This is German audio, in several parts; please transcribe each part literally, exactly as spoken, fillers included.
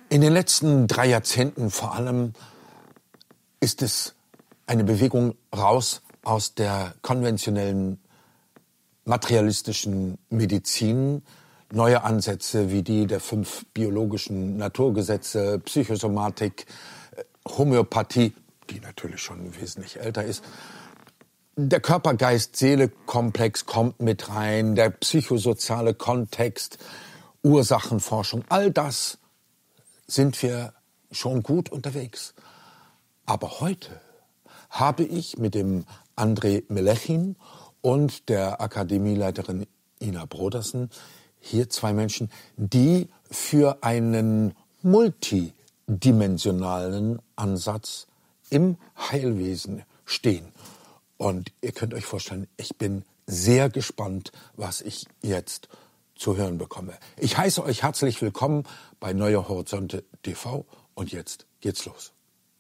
In den letzten drei Jahrzehnten vor allem ist es eine Bewegung raus aus der konventionellen materialistischen Medizin. Neue Ansätze wie die der fünf biologischen Naturgesetze, Psychosomatik, Homöopathie, die natürlich schon wesentlich älter ist. Der Körper-Geist-Seele-Komplex kommt mit rein, der psychosoziale Kontext, Ursachenforschung, all das sind wir schon gut unterwegs. Aber heute habe ich mit dem Andrei Melechin und der Akademieleiterin Ina Brodersen hier zwei Menschen, die für einen multidimensionalen Ansatz im Heilwesen stehen. Und ihr könnt euch vorstellen, ich bin sehr gespannt, was ich jetzt zu hören bekomme. Ich heiße euch herzlich willkommen bei Neue Horizonte T V und jetzt geht's los.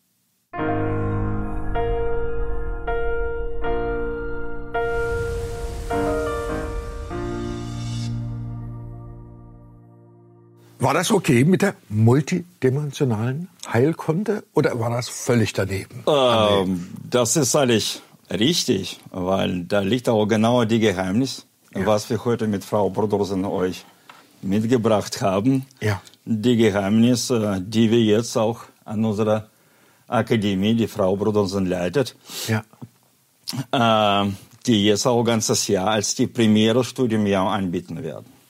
War das okay mit der multidimensionalen Heilkunde oder war das völlig daneben? Ähm, das ist eigentlich richtig, weil da liegt auch genau die Geheimnis, ja. was wir heute mit Frau Brodersen euch mitgebracht haben. Ja. Die Geheimnisse, die wir jetzt auch an unserer Akademie, die Frau Brodersen leitet, ja. äh, die jetzt auch ganzes Jahr als die Premiere Studiumjahr anbieten werden.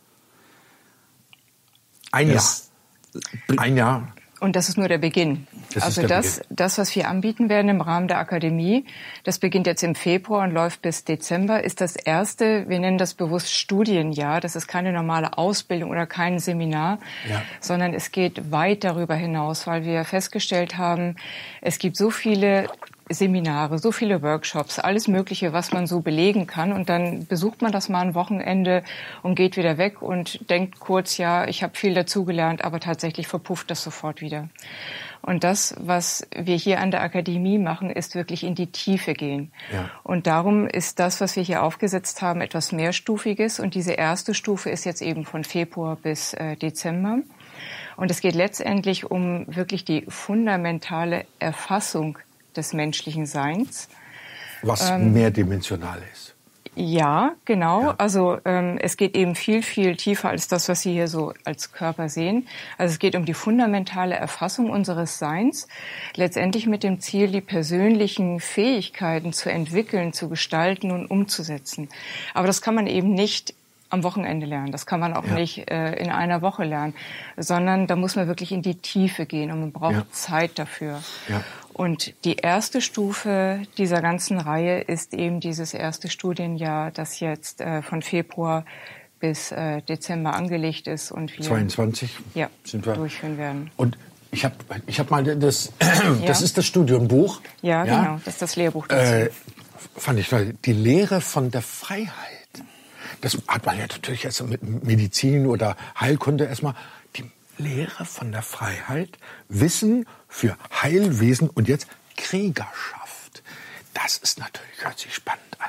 Ein Jahr. Ein Jahr. Und das ist nur der Beginn. Das also ist der das, Beginn. das, was wir anbieten werden im Rahmen der Akademie, das beginnt jetzt im Februar und läuft bis Dezember, ist das erste, wir nennen das bewusst Studienjahr. Das ist keine normale Ausbildung oder kein Seminar, ja. sondern es geht weit darüber hinaus, weil wir festgestellt haben, es gibt so viele Seminare, so viele Workshops, alles Mögliche, was man so belegen kann. Und dann besucht man das mal ein Wochenende und geht wieder weg und denkt kurz, ja, ich habe viel dazugelernt, aber tatsächlich verpufft das sofort wieder. Und das, was wir hier an der Akademie machen, ist wirklich in die Tiefe gehen. Ja. Und darum ist das, was wir hier aufgesetzt haben, etwas mehrstufiges. Und diese erste Stufe ist jetzt eben von Februar bis äh, Dezember. Und es geht letztendlich um wirklich die fundamentale Erfassung des menschlichen Seins. Was ähm, mehrdimensional ist. Ja, genau. Ja. Also ähm, es geht eben viel, viel tiefer als das, was Sie hier so als Körper sehen. Also es geht um die fundamentale Erfassung unseres Seins, letztendlich mit dem Ziel, die persönlichen Fähigkeiten zu entwickeln, zu gestalten und umzusetzen. Aber das kann man eben nicht am Wochenende lernen. Das kann man auch ja. nicht äh, in einer Woche lernen, sondern da muss man wirklich in die Tiefe gehen und man braucht ja. Zeit dafür. Ja. Und die erste Stufe dieser ganzen Reihe ist eben dieses erste Studienjahr, das jetzt äh, von Februar bis äh, Dezember angelegt ist und wir zweiundzwanzig ja, sind wir durchführen werden. Und ich habe ich hab mal das, das ja. ist das Studienbuch. Ja, ja, genau, das ist das Lehrbuch dazu. Äh, fand ich toll. Die Lehre von der Freiheit. Das hat man ja natürlich erst mit Medizin oder Heilkunde erstmal. Die Lehre von der Freiheit, Wissen für Heilwesen und jetzt Kriegerschaft. Das ist natürlich, hört sich spannend an.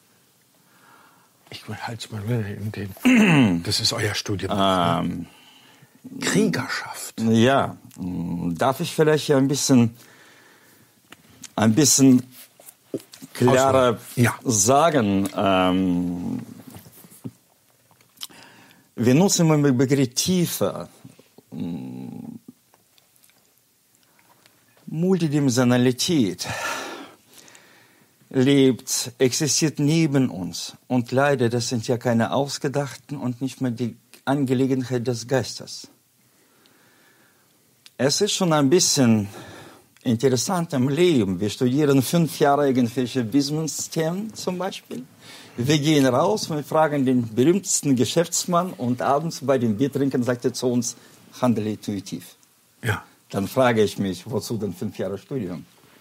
Ich halte es mal in den. Das ist euer Studium. Ähm, Kriegerschaft. Ja, darf ich vielleicht ein bisschen, ein bisschen klarer ja. sagen? Ähm, Wir nutzen immer den Begriff Tiefe. Multidimensionalität lebt, existiert neben uns. Und leider, das sind ja keine ausgedachten und nicht mehr die Angelegenheit des Geistes. Es ist schon ein bisschen interessant im Leben. Wir studieren fünf Jahre irgendwelche Business-Themen zum Beispiel. Wir gehen raus und fragen den berühmtesten Geschäftsmann und abends bei dem Biertrinken sagt er zu uns, handle intuitiv. Ja. Dann frage ich mich, wozu denn fünf Jahre Studium?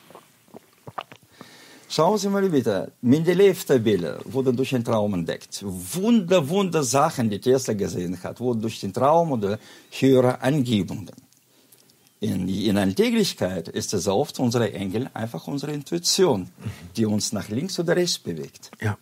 Schauen Sie mal bitte, Mendeleev-Tabelle wurde durch den Traum entdeckt. Wunder, wunder Sachen, die Tesla gesehen hat, wurden durch den Traum oder höhere Angebungen. In, in Alltäglichkeit ist es oft unsere Engel, einfach unsere Intuition, die uns nach links oder rechts bewegt. Ja.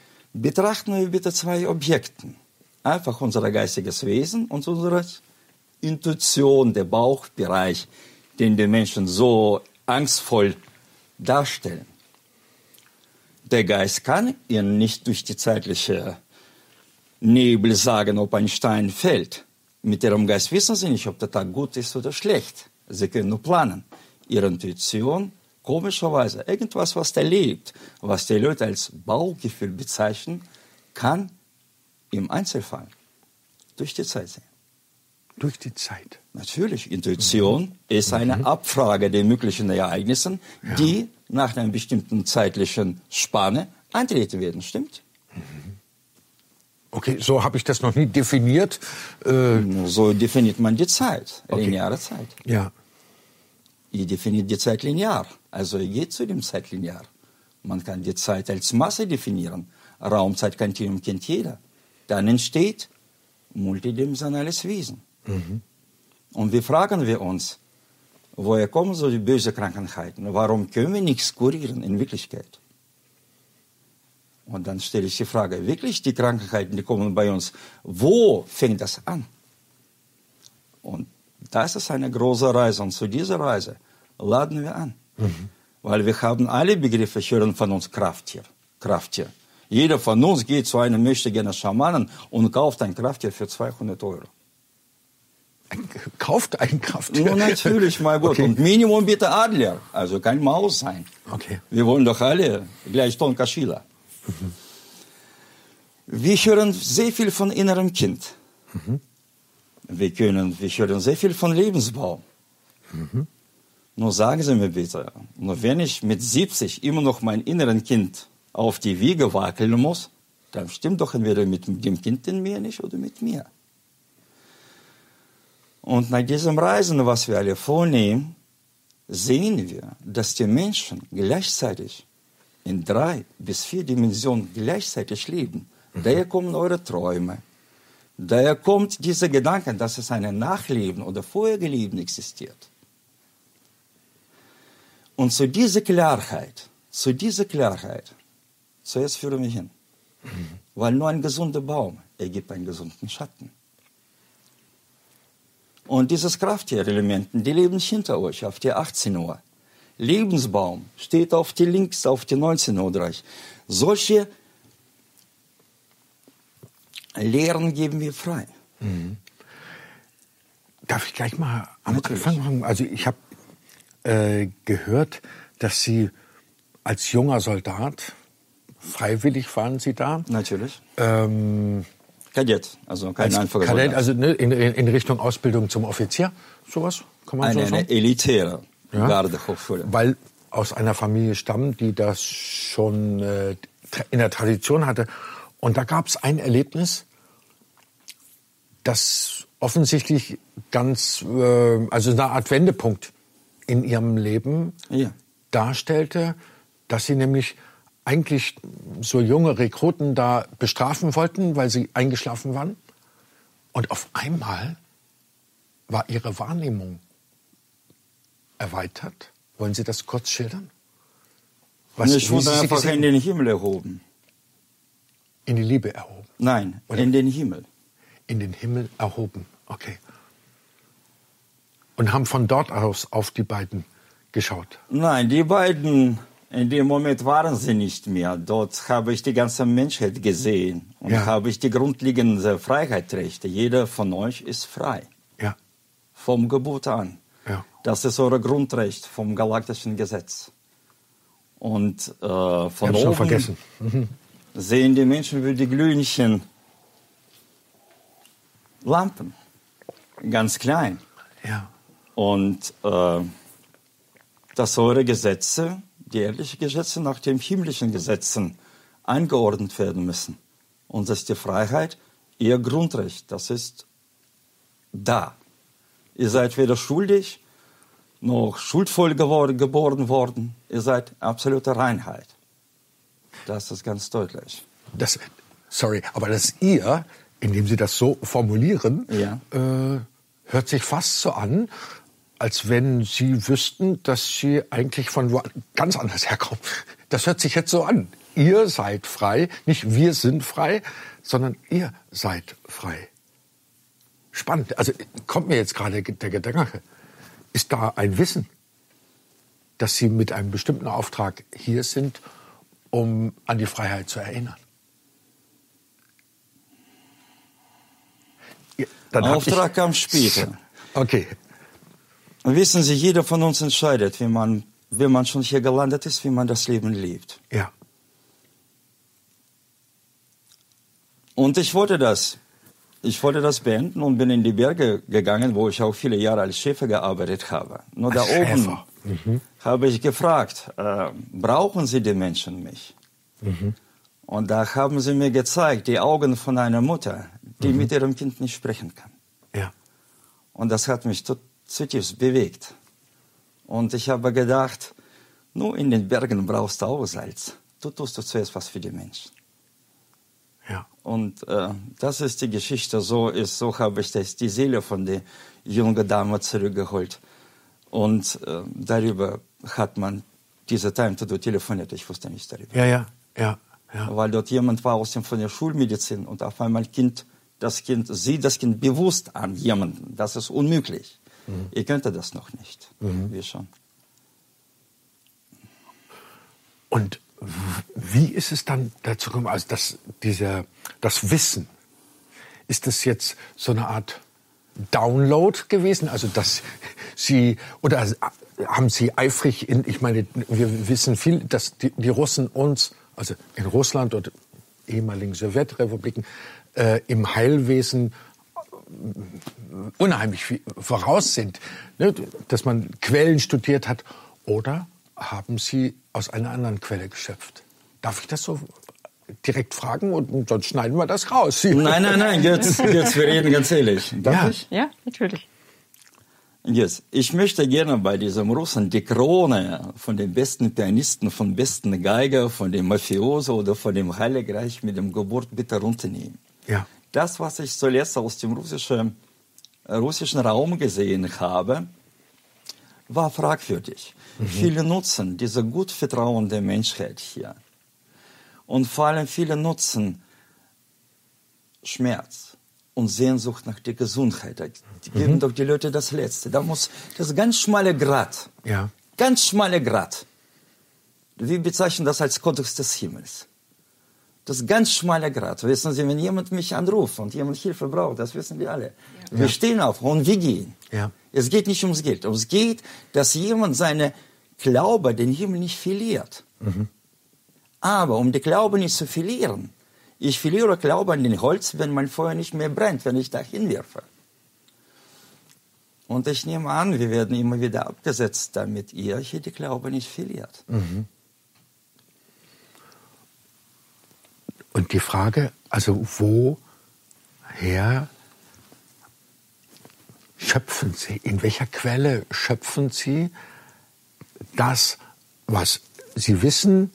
Betrachten wir bitte zwei Objekte. Einfach unser geistiges Wesen und unser Intuition, der Bauchbereich, den die Menschen so angstvoll darstellen. Der Geist kann ihnen nicht durch die zeitliche Nebel sagen, ob ein Stein fällt. Mit ihrem Geist wissen sie nicht, ob der Tag gut ist oder schlecht. Sie können nur planen. Ihre Intuition, komischerweise, irgendwas, was da lebt, was die Leute als Bauchgefühl bezeichnen, kann im Einzelfall durch die Zeit sehen. Durch die Zeit? Natürlich. Intuition mhm. ist eine mhm. Abfrage der möglichen Ereignissen, ja. die nach einer bestimmten zeitlichen Spanne eintreten werden. Stimmt? Mhm. Okay, so habe ich das noch nie definiert. Äh so definiert man die Zeit, okay. lineare Zeit. Ja. Ihr definiert die Zeit linear, also ihr geht zu dem Zeit linear. Man kann die Zeit als Masse definieren. Raumzeitkontinuum kennt jeder. Dann entsteht multidimensionales Wesen. Mhm. Und wie fragen wir uns, woher kommen so die bösen Krankheiten? Warum können wir nichts kurieren in Wirklichkeit? Und dann stelle ich die Frage, wirklich die Krankheiten, die kommen bei uns, wo fängt das an? Und das ist eine große Reise. Und zu dieser Reise laden wir an. Mhm. Weil wir haben alle Begriffe, hören von uns Krafttier. Krafttier. Jeder von uns geht zu einem möchtegern Schamanen und kauft ein Krafttier für zweihundert Euro. Kauft ein Krafttier? Ja, natürlich, mein Gott. Okay. Und Minimum bitte Adler, also kein Maus sein. Okay. Wir wollen doch alle gleich Tonka Schiller. Mhm. Wir hören sehr viel von innerem Kind. Mhm. Wir, können, wir hören sehr viel von Lebensbaum. Mhm. Nur sagen Sie mir bitte, nur wenn ich mit siebzig immer noch mein inneren Kind auf die Wiege wackeln muss, dann stimmt doch entweder mit dem Kind in mir nicht oder mit mir. Und nach diesem Reisen, was wir alle vornehmen, sehen wir, dass die Menschen gleichzeitig in drei bis vier Dimensionen gleichzeitig leben. Mhm. Daher kommen eure Träume. Daher kommt dieser Gedanke, dass es ein Nachleben oder vorherige Leben existiert. Und zu dieser Klarheit, zu dieser Klarheit, zuerst führen wir hin. Mhm. Weil nur ein gesunder Baum ergibt einen gesunden Schatten. Und dieses Krafttier-Element, die leben hinter euch auf die achtzehn Uhr. Lebensbaum steht auf die links, auf die neunzehn Uhr Bereich. Solche Lehren geben wir frei. Mhm. Darf ich gleich mal am Natürlich. Anfang machen? Also ich habe äh, gehört, dass Sie als junger Soldat, freiwillig waren Sie da? Natürlich. Ähm, Kadett, also kein als einfacher Kadett, Soldat. also ne, in, in Richtung Ausbildung zum Offizier, sowas? Kann man eine, so sagen? Eine elitäre ja? Gardehochschule. Weil aus einer Familie stammen, die das schon äh, in der Tradition hatte. Und da gab es ein Erlebnis, das offensichtlich ganz, äh, also eine Art Wendepunkt in ihrem Leben ja. darstellte, dass sie nämlich eigentlich so junge Rekruten da bestrafen wollten, weil sie eingeschlafen waren. Und auf einmal war ihre Wahrnehmung erweitert. Wollen Sie das kurz schildern? Was, ich wurde einfach in den Himmel erhoben. In die Liebe erhoben? Nein, Oder? In den Himmel. In den Himmel erhoben, okay. Und haben von dort aus auf die beiden geschaut? Nein, die beiden, in dem Moment waren sie nicht mehr. Dort habe ich die ganze Menschheit gesehen und ja. habe ich die grundlegenden Freiheitsrechte. Jeder von euch ist frei. Ja. Vom Geburt an. Ja. Das ist euer Grundrecht vom galaktischen Gesetz. Und äh, von ich oben vergessen. Mhm. sehen die Menschen wie die glühenden Lampen. Ganz klein. Ja. Und äh, dass eure Gesetze, die ehrlichen Gesetze, nach den himmlischen Gesetzen eingeordnet werden müssen. Und das ist die Freiheit, ihr Grundrecht. Das ist da. Ihr seid weder schuldig, noch schuldvoll geworden, geboren worden. Ihr seid absolute Reinheit. Das ist ganz deutlich. Das, sorry, aber das ihr, indem Sie das so formulieren, ja. äh, hört sich fast so an, als wenn Sie wüssten, dass Sie eigentlich von wo ganz anders herkommen. Das hört sich jetzt so an. Ihr seid frei, nicht wir sind frei, sondern ihr seid frei. spannend. Also kommt mir jetzt gerade der Gedanke, ist da ein Wissen, dass Sie mit einem bestimmten Auftrag hier sind, um an die Freiheit zu erinnern? Ja, dann Auftrag ich, kam später. Okay. Wissen Sie, jeder von uns entscheidet, wie man, wenn man schon hier gelandet ist, wie man das Leben lebt. Ja. Und ich wollte das. Ich wollte das beenden und bin in die Berge gegangen, wo ich auch viele Jahre als Schäfer gearbeitet habe. Nur da oben mhm. habe ich gefragt, äh, brauchen Sie die Menschen mich? Mhm. Und da haben sie mir gezeigt, die Augen von einer Mutter, die mhm. mit ihrem Kind nicht sprechen kann. Ja. Und das hat mich zutiefst bewegt. Und ich habe gedacht, nur in den Bergen brauchst du auch Salz. Du tust du zuerst was für die Menschen. Ja. Und äh, das ist die Geschichte. So ist, so habe ich das, die Seele von der jungen Dame zurückgeholt. Und äh, darüber hat man diese Time to Do telefoniert. Ich wusste nicht darüber. Ja, ja, ja, ja. Weil dort jemand war aus dem, von der Schulmedizin und auf einmal kind, das Kind sieht das Kind bewusst an jemanden. Das ist unmöglich. Mhm. Ihr könnt das noch nicht. Mhm. Wir schon. Und wie ist es dann dazu gekommen, also das, dieser, das Wissen, ist das jetzt so eine Art Download gewesen? Also dass Sie, oder haben Sie eifrig, in, ich meine, wir wissen viel, dass die, die Russen uns, also in Russland oder ehemaligen Sowjetrepubliken, äh, im Heilwesen unheimlich viel voraus sind, ne? Dass man Quellen studiert hat, oder haben Sie aus einer anderen Quelle geschöpft? Darf ich das so direkt fragen und sonst schneiden wir das raus? Nein, nein, nein, jetzt, jetzt wir reden ganz ehrlich. Darf ja. ich? Ja, natürlich. Jetzt, ich möchte gerne bei diesem Russen die Krone von den besten Pianisten, von besten Geiger, von dem Mafioso oder von dem Heiligen Reich mit dem Geburt bitte runternehmen. Ja. Das, was ich zuletzt aus dem russischen, russischen Raum gesehen habe, war fragwürdig. Mhm. Viele nutzen diese Gutvertrauen der Menschheit hier. Und vor allem viele nutzen Schmerz und Sehnsucht nach der Gesundheit. Die geben mhm. doch die Leute das Letzte. Da muss das ganz schmale Grat. Ja. Ganz schmale Grat. Wir bezeichnen das als Kodex des Himmels. Das ganz schmale Grat. Wissen Sie, wenn jemand mich anruft und jemand Hilfe braucht, das wissen wir alle. Ja. Wir stehen auf und wir gehen. Ja. Es geht nicht ums Geld. Es geht, dass jemand seine Glaube den Himmel nicht verliert. Mhm. Aber um den Glauben nicht zu verlieren, ich verliere Glaube an den Holz, wenn mein Feuer nicht mehr brennt, wenn ich da hinwerfe. Und ich nehme an, wir werden immer wieder abgesetzt, damit ihr hier den Glaube nicht verliert. Mhm. Und die Frage, also woher schöpfen Sie, in welcher Quelle schöpfen Sie das, was Sie wissen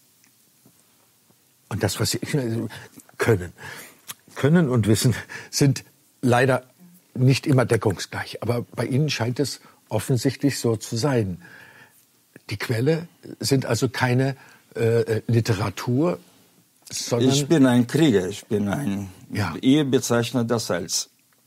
und das, was Sie können? Können und Wissen sind leider nicht immer deckungsgleich, aber bei Ihnen scheint es offensichtlich so zu sein. Die Quelle sind also keine äh, Literatur, sondern... Ich bin ein Krieger, ich bin ein... Ja. Ihr bezeichnet das als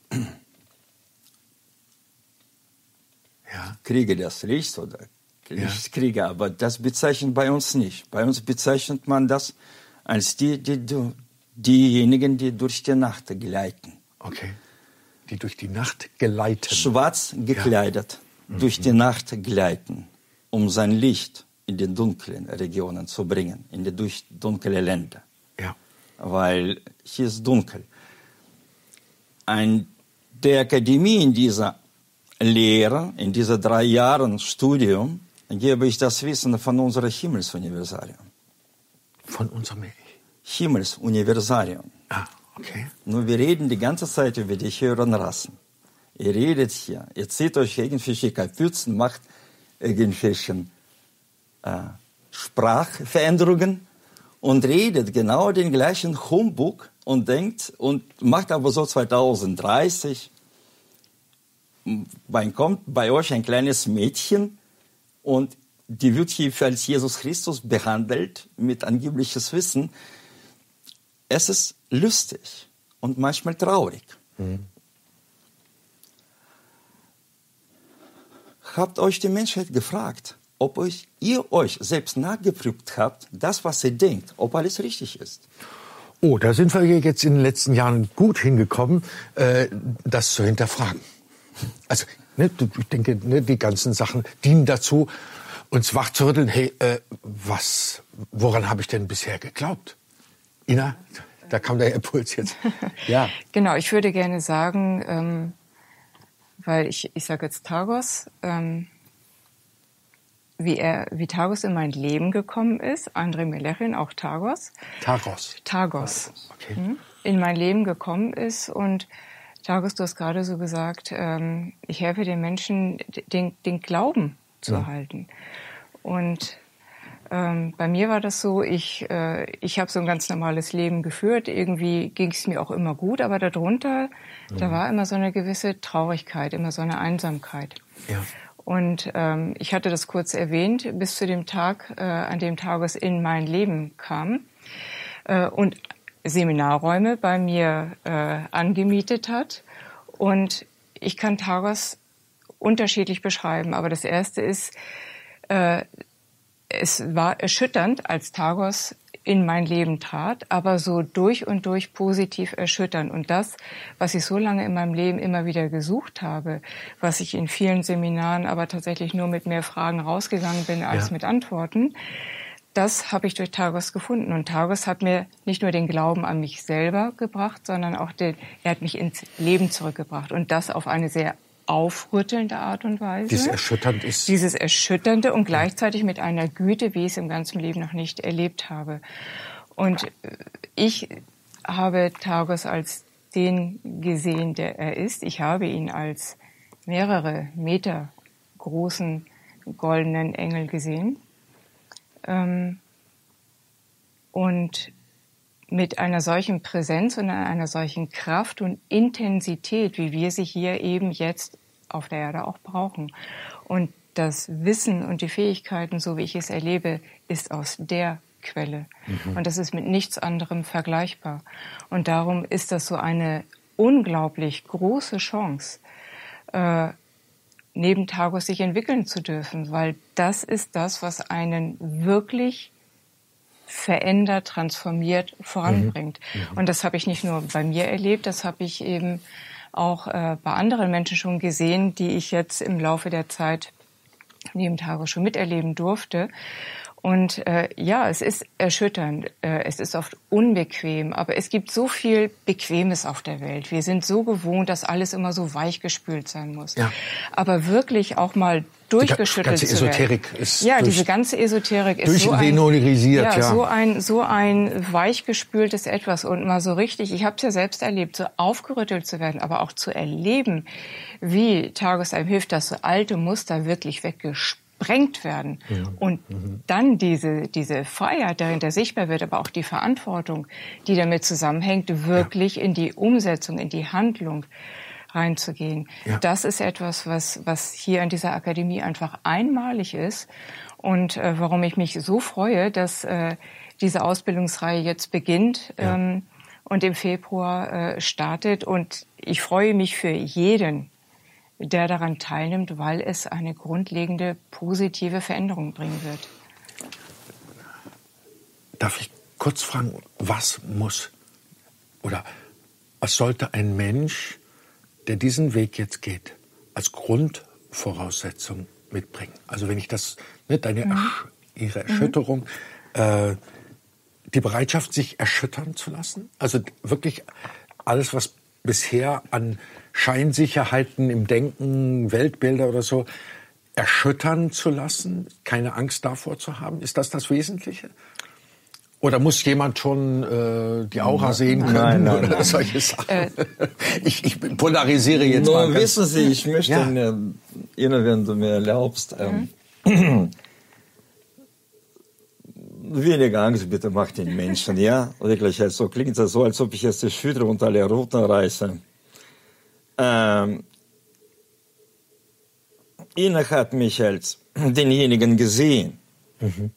ja. Krieger des Lichts oder Lichtkrieger, ja. Aber das bezeichnet bei uns nicht. Bei uns bezeichnet man das als die, die, diejenigen, die durch die Nacht gleiten. Okay. Die durch die Nacht gleiten. Schwarz gekleidet, ja. durch die Nacht gleiten, um sein Licht in die dunklen Regionen zu bringen, in die durch dunkle Länder. Ja. Weil hier ist dunkel. Ein, der Akademie in dieser Lehre, in diesen drei Jahren Studium, gebe ich das Wissen von unserem Himmelsuniversarium. Von unserem Himmelsuniversarium. Ah, okay. Nur wir reden die ganze Zeit über die höheren Rassen. Ihr redet hier, ihr zieht euch irgendwelche Kapuzen, macht irgendwelche äh, Sprachveränderungen und redet genau den gleichen Humbug und denkt und macht aber so zwanzig dreißig, bei, kommt bei euch ein kleines Mädchen und die wird hier als Jesus Christus behandelt mit angebliches Wissen. Es ist lustig und manchmal traurig. Mhm. habt euch die Menschheit gefragt, ob euch, ihr euch selbst nachgeprüft habt, das, was ihr denkt, ob alles richtig ist? Oh, da sind wir jetzt in den letzten Jahren gut hingekommen, äh, das zu hinterfragen. Also, ne, ich denke, ne, die ganzen Sachen dienen dazu, uns wachzurütteln. Hey, äh, was, woran habe ich denn bisher geglaubt? Ina, da kam der Impuls jetzt. Ja. Genau, ich würde gerne sagen, ähm, weil ich, ich sage jetzt Tagos, ähm, wie er, wie Tagos in mein Leben gekommen ist, Andrei Melechin, auch Tagos. Tagos. Tagos. Okay. In mein Leben gekommen ist und Tagos, du hast gerade so gesagt, ähm, ich helfe den Menschen, den, den Glauben zu ja. halten. Und ähm, bei mir war das so, ich, äh, ich habe so ein ganz normales Leben geführt, irgendwie ging es mir auch immer gut, aber darunter, ja. da war immer so eine gewisse Traurigkeit, immer so eine Einsamkeit. Ja. Und ähm, ich hatte das kurz erwähnt, bis zu dem Tag, äh, an dem Tagos in mein Leben kam äh, und Seminarräume bei mir äh, angemietet hat. Und ich kann Tagos unterschiedlich beschreiben, aber das Erste ist, äh, es war erschütternd, als Tagos in mein Leben trat, aber so durch und durch positiv erschütternd. Und das, was ich so lange in meinem Leben immer wieder gesucht habe, was ich in vielen Seminaren aber tatsächlich nur mit mehr Fragen rausgegangen bin als ja. mit Antworten, das habe ich durch Tagos gefunden. Und Tagos hat mir nicht nur den Glauben an mich selber gebracht, sondern auch den, er hat mich ins Leben zurückgebracht. Und das auf eine sehr aufrüttelnde Art und Weise. Dieses erschütternd ist. Dieses Erschütternde und gleichzeitig mit einer Güte, wie ich es im ganzen Leben noch nicht erlebt habe. Und ich habe Tagos als den gesehen, der er ist. Ich habe ihn als mehrere Meter großen goldenen Engel gesehen. Und mit einer solchen Präsenz und einer solchen Kraft und Intensität, wie wir sie hier eben jetzt auf der Erde auch brauchen. Und das Wissen und die Fähigkeiten, so wie ich es erlebe, ist aus der Quelle. Mhm. Und das ist mit nichts anderem vergleichbar. Und darum ist das so eine unglaublich große Chance, äh, neben Tagos sich entwickeln zu dürfen, weil das ist das, was einen wirklich verändert, transformiert, voranbringt. Mhm. Und das habe ich nicht nur bei mir erlebt, das habe ich eben auch äh, bei anderen Menschen schon gesehen, die ich jetzt im Laufe der Zeit neben Tagos schon miterleben durfte. Und äh, ja, es ist erschütternd, äh, es ist oft unbequem, aber es gibt so viel Bequemes auf der Welt. Wir sind so gewohnt, dass alles immer so weichgespült sein muss. Ja. Aber wirklich auch mal durchgeschüttelt zu werden. Die ganze Esoterik ist ja, durch, diese ganze Esoterik ist so ein, ja, ja, so ein so ein weichgespültes Etwas und mal so richtig. Ich habe es ja selbst erlebt, so aufgerüttelt zu werden, aber auch zu erleben, wie Tagos einem hilft, dass so alte Muster wirklich weggesprengt werden ja. und mhm. dann diese diese Freiheit dahinter sichtbar wird, aber auch die Verantwortung, die damit zusammenhängt, wirklich ja. in die Umsetzung, in die Handlung reinzugehen. Ja. Das ist etwas, was was hier an dieser Akademie einfach einmalig ist und äh, warum ich mich so freue, dass äh, diese Ausbildungsreihe jetzt beginnt ja. ähm, und im Februar äh, startet. Und ich freue mich für jeden, der daran teilnimmt, weil es eine grundlegende positive Veränderung bringen wird. Darf ich kurz fragen, was muss oder was sollte ein Mensch, der diesen Weg jetzt geht, als Grundvoraussetzung mitbringen? Also wenn ich das, ne, deine, mhm. ihre Erschütterung, mhm. äh, die Bereitschaft, sich erschüttern zu lassen, also wirklich alles, was bisher an Scheinsicherheiten im Denken, Weltbilder oder so, erschüttern zu lassen, keine Angst davor zu haben, ist das das Wesentliche? Oder muss jemand schon äh, die Aura sehen können nein, nein, oder nein. solche Sachen? Äh, ich, ich polarisiere jetzt nur mal. Nur wissen Sie, ich möchte ja. mir, Ina, wenn du mir erlaubst, ähm, mhm. weniger Angst bitte macht den Menschen, ja? Wirklich, also klingt das so, als ob ich jetzt die Schulter und alle Ruten reiße. Ähm, Ina hat mich als denjenigen gesehen. Mhm.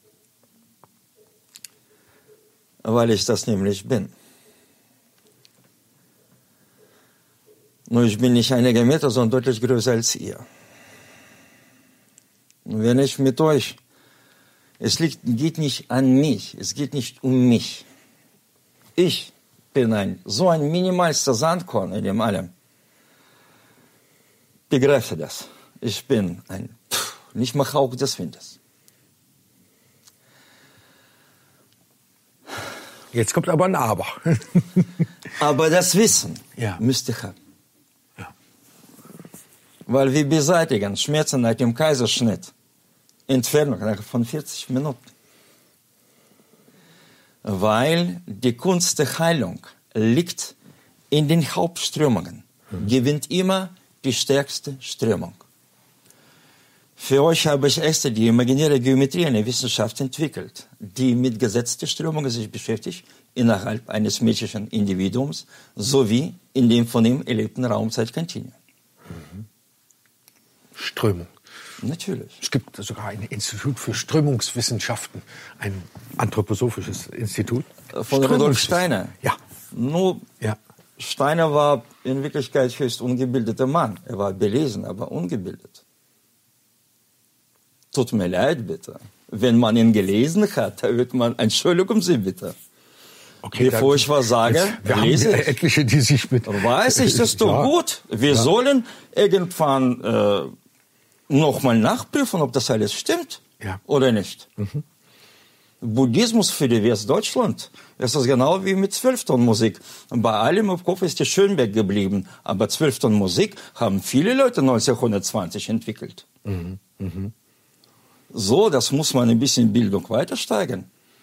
Weil ich das nämlich bin. Nur ich bin nicht einige Meter, sondern deutlich größer als ihr. wenn ich mit euch, es liegt, geht nicht an mich, es geht nicht um mich. Ich bin ein, so ein minimalster Sandkorn in dem allem. Begreife das. Ich bin ein, pff, nicht mal Hauch des Windes. Jetzt kommt aber ein Aber. Aber das Wissen ja. müsst ihr haben. Ja. Weil wir beseitigen Schmerzen nach dem Kaiserschnitt. Entfernung von vierzig Minuten. Weil die Kunst der Heilung liegt in den Hauptströmungen. Mhm. Gewinnt immer die stärkste Strömung. Für euch habe ich extra die imaginäre Geometrie in der Wissenschaft entwickelt, die mit gesetzten Strömungen sich beschäftigt, innerhalb eines menschlichen Individuums, sowie in dem von ihm erlebten Raumzeitkontinuum. Mhm. Strömung. Natürlich. Es gibt sogar ein Institut für Strömungswissenschaften, ein anthroposophisches Institut. Von Rudolf Steiner. Ja. Nur ja. Steiner war in Wirklichkeit höchst ungebildeter Mann. Er war belesen, aber ungebildet. Tut mir leid, bitte. Wenn man ihn gelesen hat, da wird man, Entschuldigung Sie bitte. Okay, Bevor ich was sage, wir lese haben ich. Etliche, die sich mit... Weiß ich, das ist doch ja. gut. Wir ja. sollen irgendwann äh, nochmal nachprüfen, ob das alles stimmt ja. oder nicht. Mhm. Buddhismus für die Westdeutschland, es ist genau wie mit Zwölftonmusik. Bei allem im Kopf ist die Schönberg geblieben, aber Zwölftonmusik haben viele Leute neunzehnhundertzwanzig entwickelt. Mhm. Mhm. So, das muss man ein bisschen Bildung weiter steigern.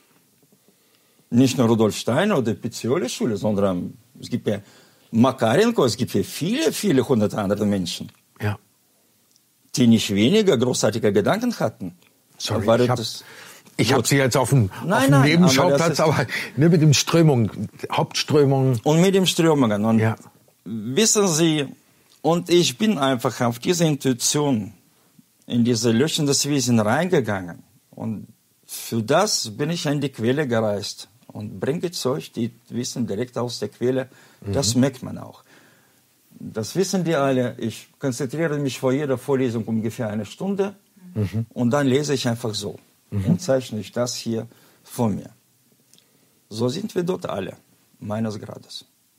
Nicht nur Rudolf Steiner oder Pizzoli-Schule, sondern es gibt ja Makarenko, es gibt ja viele, viele hundert andere Menschen, ja. die nicht weniger großartige Gedanken hatten. Sorry, War ich habe hab sie jetzt auf dem, nein, auf dem nein, Nebenschauplatz, aber, aber ne, mit dem Strömung, Hauptströmung. Und mit den Strömungen. Und ja. wissen Sie, und ich bin einfach auf diese Intuition, in diese Löchern des Wesens reingegangen. Und für das bin ich an die Quelle gereist und bringe Zeug, die wissen direkt aus der Quelle. Mhm. Das merkt man auch. Das wissen die alle. Ich konzentriere mich vor jeder Vorlesung ungefähr eine Stunde mhm. und dann lese ich einfach so mhm. und zeichne ich das hier vor mir. So sind wir dort alle, meines Grades.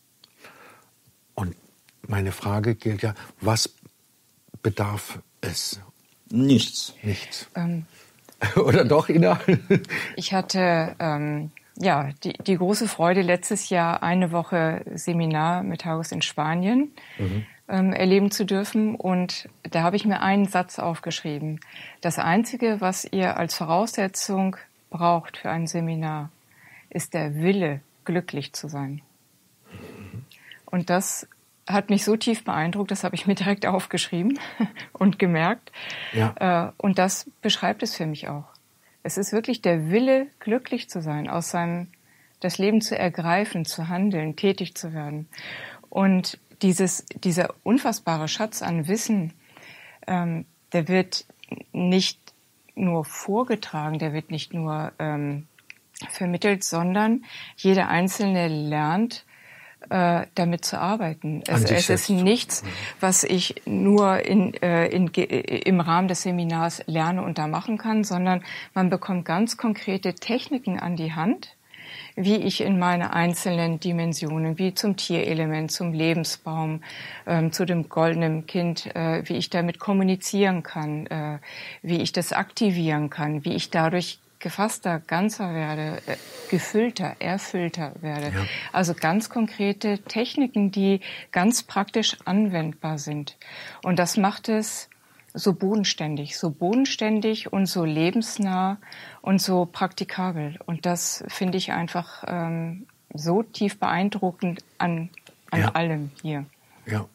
Und meine Frage gilt ja, was bedarf es? Nichts. Nichts. Ähm, Oder doch, Ina? Ich hatte ähm, ja die, die große Freude, letztes Jahr eine Woche Seminar mit Haus in Spanien mhm. ähm, erleben zu dürfen. Und da habe ich mir einen Satz aufgeschrieben. Das Einzige, was ihr als Voraussetzung braucht für ein Seminar, ist der Wille, glücklich zu sein. Mhm. Und das hat mich so tief beeindruckt, das habe ich mir direkt aufgeschrieben und gemerkt. Ja. Und das beschreibt es für mich auch. Es ist wirklich der Wille, glücklich zu sein, aus seinem, das Leben zu ergreifen, zu handeln, tätig zu werden. Und dieses, dieser unfassbare Schatz an Wissen, ähm, der wird nicht nur vorgetragen, der wird nicht nur ähm, vermittelt, sondern jeder Einzelne lernt, damit zu arbeiten. Es, es ist nichts, was ich nur in, äh, in, im Rahmen des Seminars lerne und da machen kann, sondern man bekommt ganz konkrete Techniken an die Hand, wie ich in meine einzelnen Dimensionen, wie zum Tierelement, zum Lebensbaum, ähm, zu dem goldenen Kind, äh, wie ich damit kommunizieren kann, äh, wie ich das aktivieren kann, wie ich dadurch gefasster, ganzer werde, äh, gefüllter, erfüllter werde. Ja. Also ganz konkrete Techniken, die ganz praktisch anwendbar sind. Und das macht es so bodenständig, so bodenständig und so lebensnah und so praktikabel. Und das finde ich einfach ähm, so tief beeindruckend an, an ja. allem hier. Ja.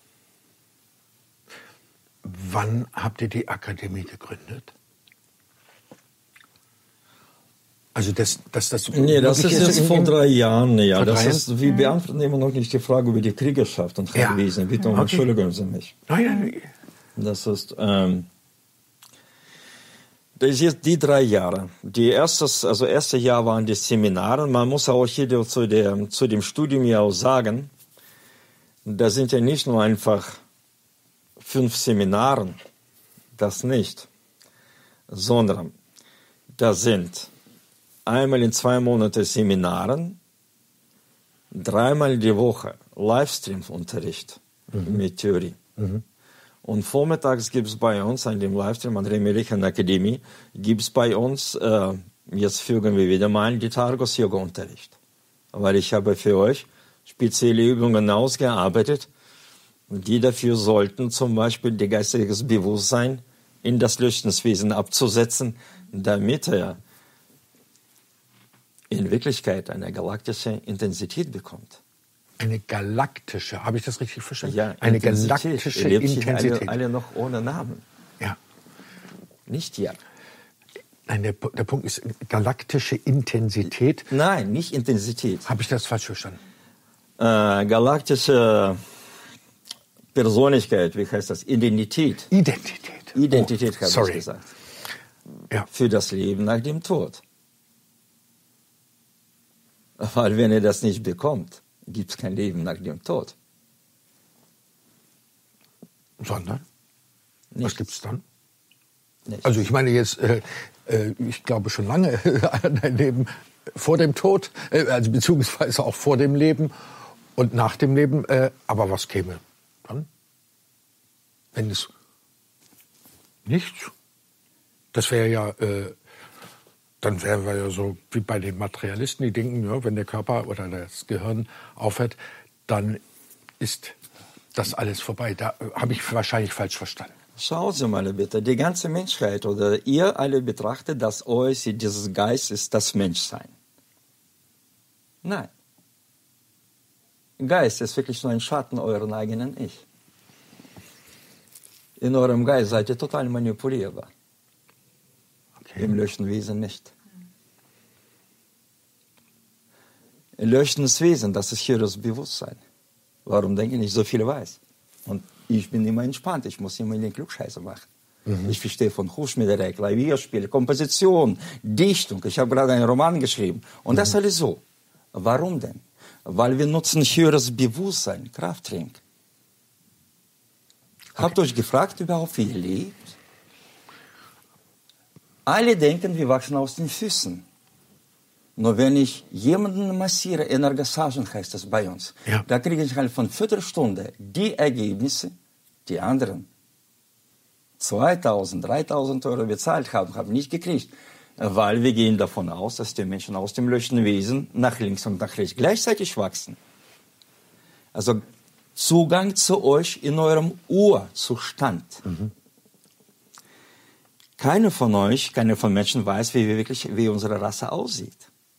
Wann habt ihr die Akademie gegründet? Also das, das, das nee, das ist jetzt vor drei Jahren. Ja, vor das drei ist, wir beantworten immer noch nicht die Frage über die Kriegerschaft und Heilwesen. Ja. Bitte um okay. Entschuldigen Sie mich. Nein, nein. Das ist, ähm, das ist jetzt die drei Jahre. Die erstes, also erste Jahr waren die Seminare. Man muss auch hier zu, der, zu dem Studium ja auch sagen, da sind ja nicht nur einfach fünf Seminare, das nicht. sondern das sind einmal in zwei Monaten Seminaren, dreimal die Woche Livestream-Unterricht mhm. mit Theorie. Mhm. Und vormittags gibt es bei uns an dem Livestream an der American Akademie, gibt es bei uns, äh, jetzt fügen wir wieder mal die Targos-Yoga-Unterricht. Weil ich habe für euch spezielle Übungen ausgearbeitet, die dafür sollten, zum Beispiel das geistiges Bewusstsein in das Leuchtenswesen abzusetzen, damit er in Wirklichkeit eine galaktische Intensität bekommt. Eine galaktische, habe ich das richtig verstanden? Ja, eine Intensität. galaktische Lebt Intensität. Alle, alle noch ohne Namen. Ja. Nicht ja. Nein, der, der Punkt ist galaktische Intensität. Nein, nicht Intensität. Habe ich das falsch verstanden? Äh, galaktische Persönlichkeit, wie heißt das? Identität. Identität. Identität, oh, habe ich gesagt. Ja. Für das Leben nach dem Tod. Weil wenn er das nicht bekommt, gibt es kein Leben nach dem Tod. Sondern? Nichts. Was gibt es dann? Nichts. Also ich meine jetzt, äh, äh, ich glaube schon lange an ein Leben vor dem Tod, äh, also beziehungsweise auch vor dem Leben und nach dem Leben. Äh, aber was käme dann? Wenn es nichts? Das wäre ja, äh, dann wären wir ja so wie bei den Materialisten, die denken, ja, wenn der Körper oder das Gehirn aufhört, dann ist das alles vorbei. Da äh, habe ich wahrscheinlich falsch verstanden. Schauen Sie mal bitte, die ganze Menschheit oder ihr alle betrachtet, dass euch dieses Geist ist das Menschsein. Nein. Geist ist wirklich nur ein Schatten euren eigenen Ich. In eurem Geist seid ihr total manipulierbar. Okay. Im Leuchtenwesen nicht. Im Leuchtenwesen, das ist hier das Bewusstsein. Warum denke ich nicht so viel weiß? Und ich bin immer entspannt, ich muss immer den Klugscheißer machen. Mhm. Ich verstehe von Hufschmiederei, Klavierspiel, Komposition, Dichtung. Ich habe gerade einen Roman geschrieben. Und mhm. das alles so. Warum denn? Weil wir nutzen höheres Bewusstsein, Krafttraining. Okay. Habt ihr euch gefragt überhaupt, wie ihr lebt? Alle denken, wir wachsen aus den Füßen. Nur wenn ich jemanden massiere, Energassagen heißt das bei uns, ja. Da kriege ich halt von Viertelstunde die Ergebnisse, die anderen zweitausend, dreitausend Euro bezahlt haben, haben nicht gekriegt. Weil wir gehen davon aus, dass die Menschen aus dem Leuchtenwesen nach links und nach rechts gleichzeitig wachsen. Also Zugang zu euch in eurem Urzustand. Mhm. Keiner von euch, keiner von Menschen weiß, wie, wir wirklich, wie unsere Rasse aussieht.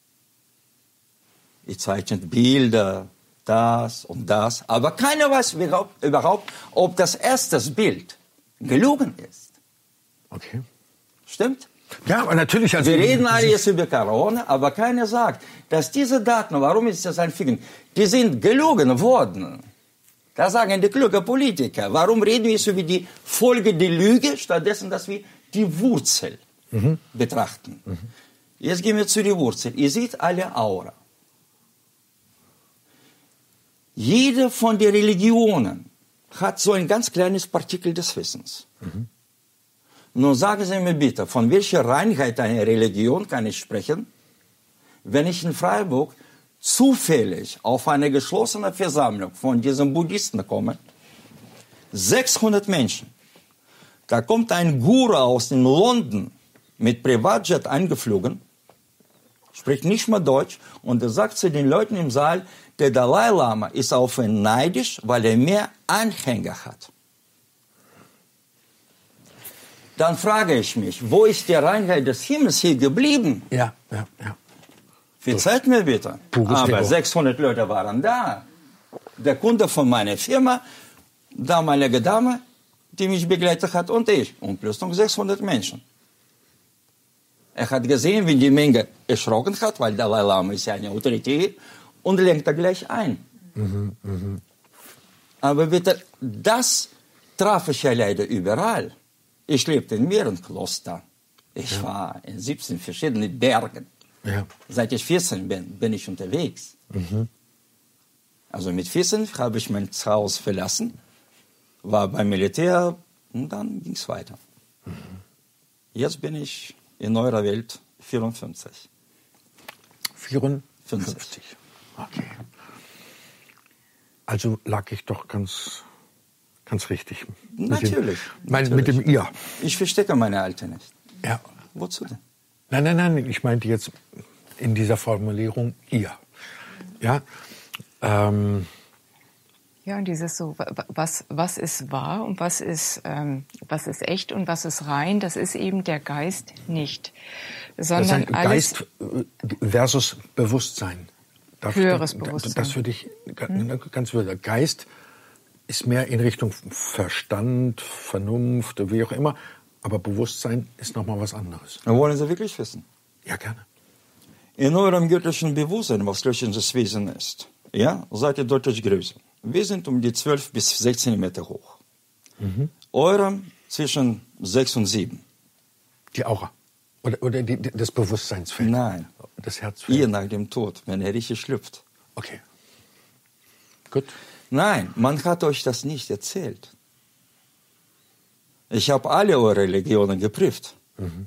Ich zeichne Bilder, das und das, aber keiner weiß überhaupt, überhaupt, ob das erste Bild gelogen ist. Okay. Stimmt? Ja, aber natürlich. Also wir reden alle jetzt über Corona, aber keiner sagt, dass diese Daten, warum ist das ein Ficken, die sind gelogen worden. Da sagen die klugen Politiker, warum reden wir jetzt über die Folge der Lüge, stattdessen, dass wir die Wurzel mhm. betrachten. Mhm. Jetzt gehen wir zu der Wurzel. Ihr seht alle Aura. Jede von den Religionen hat so ein ganz kleines Partikel des Wissens. Mhm. Nun sagen Sie mir bitte, von welcher Reinheit einer Religion kann ich sprechen, wenn ich in Freiburg zufällig auf eine geschlossene Versammlung von diesen Buddhisten komme, sechshundert Menschen, da kommt ein Guru aus in London mit Privatjet eingeflogen, spricht nicht mal Deutsch und er sagt zu den Leuten im Saal, der Dalai Lama ist auf ihn neidisch, weil er mehr Anhänger hat. Dann frage ich mich, wo ist die Reinheit des Himmels hier geblieben? Ja, ja, ja. Verzeiht mir bitte. Pures Aber Ego. sechshundert Leute waren da. Der Kunde von meiner Firma, damalige Dame, die mich begleitet hat und ich. Und plus noch sechshundert Menschen. Er hat gesehen, wie die Menge erschrocken hat, weil Dalai Lama ist ja eine Autorität, und lenkt er gleich ein. Mhm, mh. Aber bitte, das traf ich ja leider überall. Ich lebte in mehreren Klostern. Ich ja. war in siebzehn verschiedenen Bergen. Ja. Seit ich vierzehn bin, bin ich unterwegs. Mhm. Also mit vierzehn habe ich mein Haus verlassen, war beim Militär und dann ging es weiter. Mhm. Jetzt bin ich in eurer Welt vierundfünfzig. vierundfünfzig. Okay. Also lag ich doch ganz, ganz richtig. Natürlich. Mit dem, mein, natürlich. mit dem Ihr. Ich verstecke meine Alte nicht. Ja. Wozu denn? Nein, nein, nein, ich meinte jetzt in dieser Formulierung Ihr. Ja. Ähm, Ja, und dieses so, was, was ist wahr und was ist, ähm, was ist echt und was ist rein, das ist eben der Geist nicht. Sondern das alles Geist versus Bewusstsein. Das, höheres das, Bewusstsein. Das würde ich ganz würde. Geist ist mehr in Richtung Verstand, Vernunft, wie auch immer. Aber Bewusstsein ist nochmal was anderes. Wollen Sie wirklich wissen? Ja, gerne. In eurem göttlichen Bewusstsein, was löschendes Wesen ist, ja, seid ihr deutlich größer. Wir sind um die zwölf bis sechzehn Meter hoch. Mhm. Eurem zwischen sechs und sieben. Die Aura. Oder, oder die, das Bewusstseinsfeld. Nein. Das Herzfeld. Ihr nach dem Tod, wenn er richtig schlüpft. Okay. Gut. Nein, man hat euch das nicht erzählt. Ich habe alle eure Religionen geprüft. Mhm.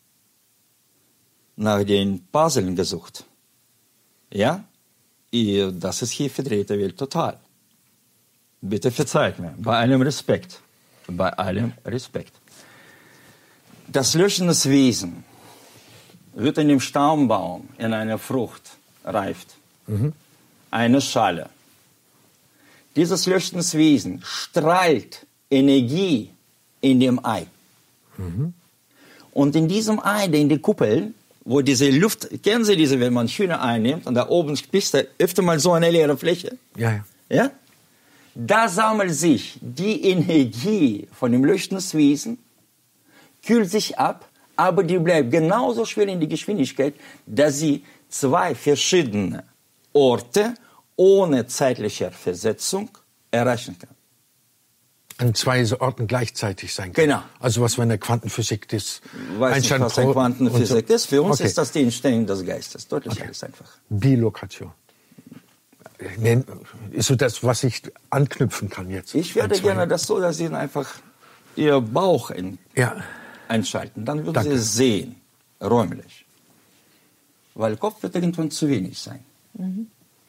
Nach den Puzzlen gesucht. Ja? Ihr, das ist hier verdrehte Welt total. Bitte verzeiht mir. Bei allem Respekt. Bei allem Respekt. Das löschendes Wesen wird in dem Stammbaum, in einer Frucht reift. Mhm. Eine Schale. Dieses löschendes Wesen strahlt Energie in dem Ei. Mhm. Und in diesem Ei, in der Kuppel, wo diese Luft, kennen Sie diese, wenn man Hühner einnimmt und da oben spitzt, da öfter mal so eine leere Fläche? Ja, ja. Ja? Da sammelt sich die Energie von dem löschenden Wesen, kühlt sich ab, aber die bleibt genauso schwer in der Geschwindigkeit, dass sie zwei verschiedene Orte ohne zeitliche Versetzung erreichen kann. An zwei Orten gleichzeitig sein kann. Genau. Also was wir in der Quantenphysik das Weiß nicht, was in Quantenphysik so. ist. Für uns okay. ist das die Entstehung des Geistes. Deutlich okay. alles einfach. Bilokation. Ist so das, was ich anknüpfen kann jetzt. Ich werde gerne das so, dass Sie einfach Ihr Bauch in, ja. einschalten. Dann würden Danke. Sie sehen, räumlich. Weil Kopf wird irgendwann zu wenig sein. Mhm.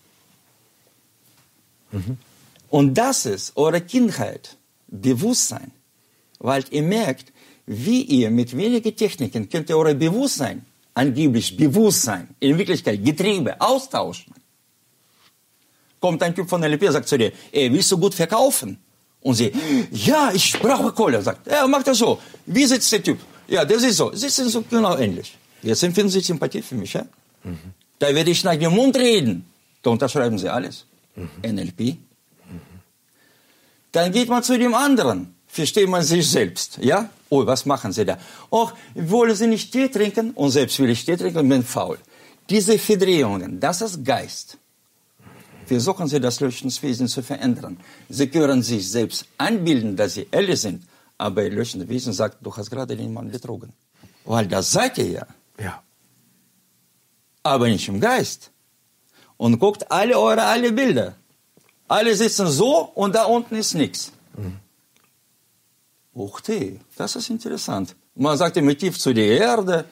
Mhm. Und das ist eure Kindheit, Bewusstsein. Weil ihr merkt, wie ihr mit wenigen Techniken könnt ihr euer Bewusstsein, angeblich Bewusstsein, in Wirklichkeit Getriebe austauschen. Kommt ein Typ von L P, sagt zu dir, ey, willst du gut verkaufen? Und sie, ja, ich brauche Kohle. Sagt, er macht das so. Wie sitzt der Typ? Ja, der sitzt so. Sie sind so genau ähnlich. Jetzt empfinden Sie Sympathie für mich, ja? Mhm. Da werde ich nach dem Mund reden. Da unterschreiben Sie alles. Mhm. N L P. Mhm. Dann geht man zu dem anderen. Versteht man sich selbst, ja? Oh, was machen Sie da? Och, wollen Sie nicht Tee trinken? Und selbst will ich Tee trinken und bin faul. Diese Verdrehungen, das ist Geist. Versuchen Sie, das Löschenswesen zu verändern. Sie können sich selbst anbilden, dass Sie ehrlich sind, aber Ihr Löschenswesen sagt, du hast gerade den Mann betrogen. Weil das seid ihr ja. Ja. Aber nicht im Geist. Und guckt alle eure alle Bilder. Alle sitzen so und da unten ist nichts. Mhm. Uchte, das ist interessant. Man sagt immer tief zu der Erde.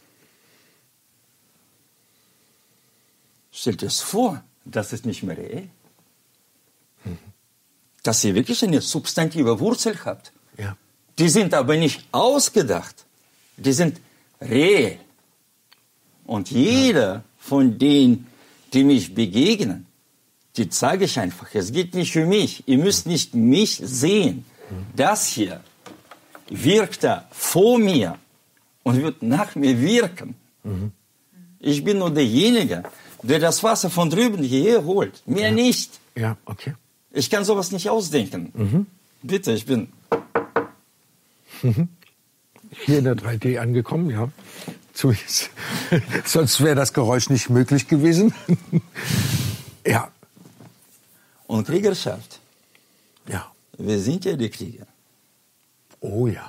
Stellt es vor, das ist nicht mehr reell. Mhm. Dass ihr wirklich eine substantive Wurzel habt. Ja. Die sind aber nicht ausgedacht. Die sind reell. Und jeder ja. von denen, die mich begegnen, die zeige ich einfach. Es geht nicht um mich. Ihr müsst nicht mich sehen. Mhm. Das hier wirkt da vor mir und wird nach mir wirken. Mhm. Ich bin nur derjenige, der das Wasser von drüben hierher holt. Mehr ja. nicht. Ja, okay. Ich kann sowas nicht ausdenken. Mhm. Bitte, ich bin... Mhm. Hier in der drei D angekommen, ja. Sonst wäre das Geräusch nicht möglich gewesen. Ja. Und Kriegerschaft. Ja. Wir sind ja die Krieger. Oh ja.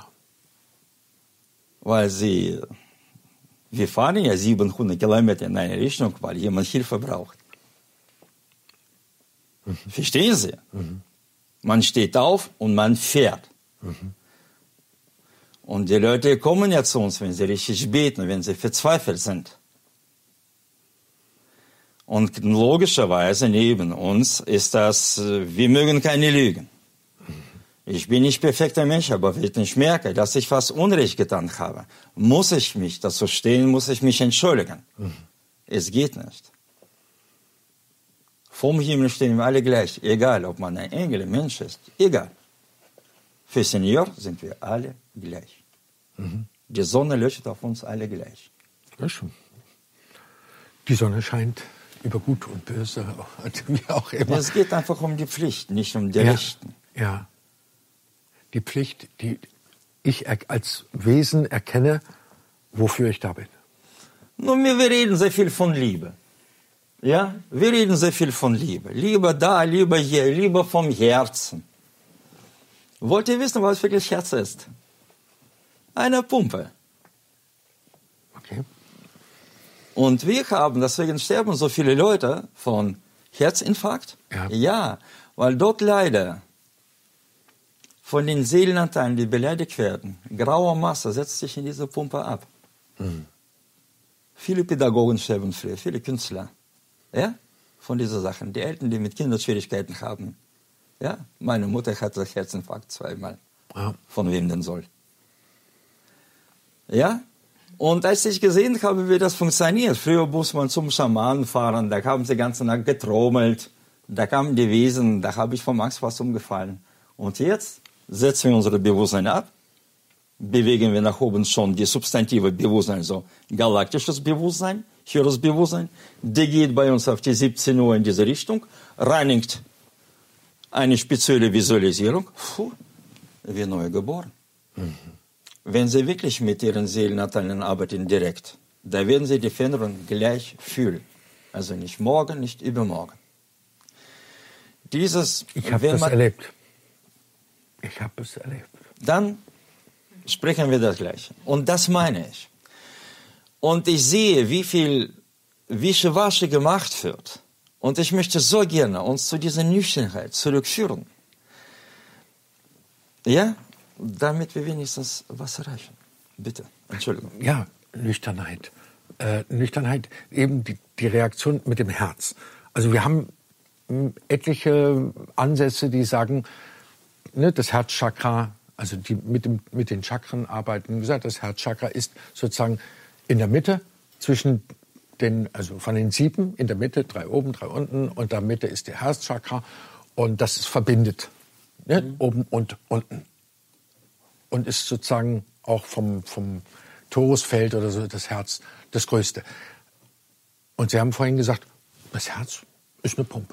Weil sie... Wir fahren ja siebenhundert Kilometer in eine Richtung, weil jemand Hilfe braucht. Mhm. Verstehen Sie? Mhm. Man steht auf und man fährt. Mhm. Und die Leute kommen ja zu uns, wenn sie richtig beten, wenn sie verzweifelt sind. Und logischerweise neben uns ist das, wir mögen keine Lügen. Ich bin nicht perfekter Mensch, aber wenn ich merke, dass ich was Unrecht getan habe, muss ich mich dazu stehen, muss ich mich entschuldigen. Mhm. Es geht nicht. Vom Himmel stehen wir alle gleich, egal ob man ein Engel, ein Mensch ist, egal. Für Senior sind wir alle gleich. Mhm. Die Sonne leuchtet auf uns alle gleich. Ja, schon. Die Sonne scheint über Gut und Böse, wie auch immer. Es geht einfach um die Pflicht, nicht um die ja, Rechten. Ja. Die Pflicht, die ich als Wesen erkenne, wofür ich da bin. Nun, wir reden sehr viel von Liebe. Ja, wir reden sehr viel von Liebe. Liebe da, Liebe hier, Liebe vom Herzen. Wollt ihr wissen, was wirklich Herz ist? Eine Pumpe. Okay. Und wir haben, deswegen sterben so viele Leute von Herzinfarkt. Ja, ja, weil dort leider von den Seelenanteilen, die beleidigt werden, graue Masse setzt sich in diese Pumpe ab. Mhm. Viele Pädagogen sterben früh, viele Künstler. Ja, von diesen Sachen. Die Eltern, die mit Kindern Schwierigkeiten haben. Ja, meine Mutter hatte Herzinfarkt zweimal. Ja. Von wem denn soll? Ja, und als ich gesehen habe, wie das funktioniert, früher muss man zum Schamanen fahren, da haben sie die ganze Nacht getrommelt, da kamen die Wesen, da habe ich vom Angst fast umgefallen. Und jetzt setzen wir unser Bewusstsein ab, bewegen wir nach oben schon die substantive Bewusstsein, also galaktisches Bewusstsein, höheres Bewusstsein, der geht bei uns auf die siebzehn Uhr in diese Richtung, reinigt eine spezielle Visualisierung, puh, wie neu geboren. Mhm. Wenn Sie wirklich mit Ihren Seelenanteilen arbeiten direkt, da werden Sie die Veränderung gleich fühlen. Also nicht morgen, nicht übermorgen. Dieses, ich habe das erlebt. Ich habe es erlebt. Dann sprechen wir das Gleiche. Und das meine ich. Und ich sehe, wie viel Wischiwaschi gemacht wird. Und ich möchte so gerne uns zu dieser Nüchternheit zurückführen. Ja, damit wir wenigstens was erreichen. Bitte, Entschuldigung. Ja, Nüchternheit. Äh, Nüchternheit, eben die, die Reaktion mit dem Herz. Also wir haben m, etliche Ansätze, die sagen, ne, das Herzchakra, also die mit, dem, mit den Chakren arbeiten. Wie gesagt, das Herzchakra ist sozusagen in der Mitte zwischen den, also von den sieben, in der Mitte, drei oben, drei unten, und da Mitte ist der Herzchakra, und das ist verbindet, ne, mhm. oben und unten. Und ist sozusagen auch vom, vom Torusfeld oder so das Herz das Größte. Und Sie haben vorhin gesagt, das Herz ist eine Pumpe.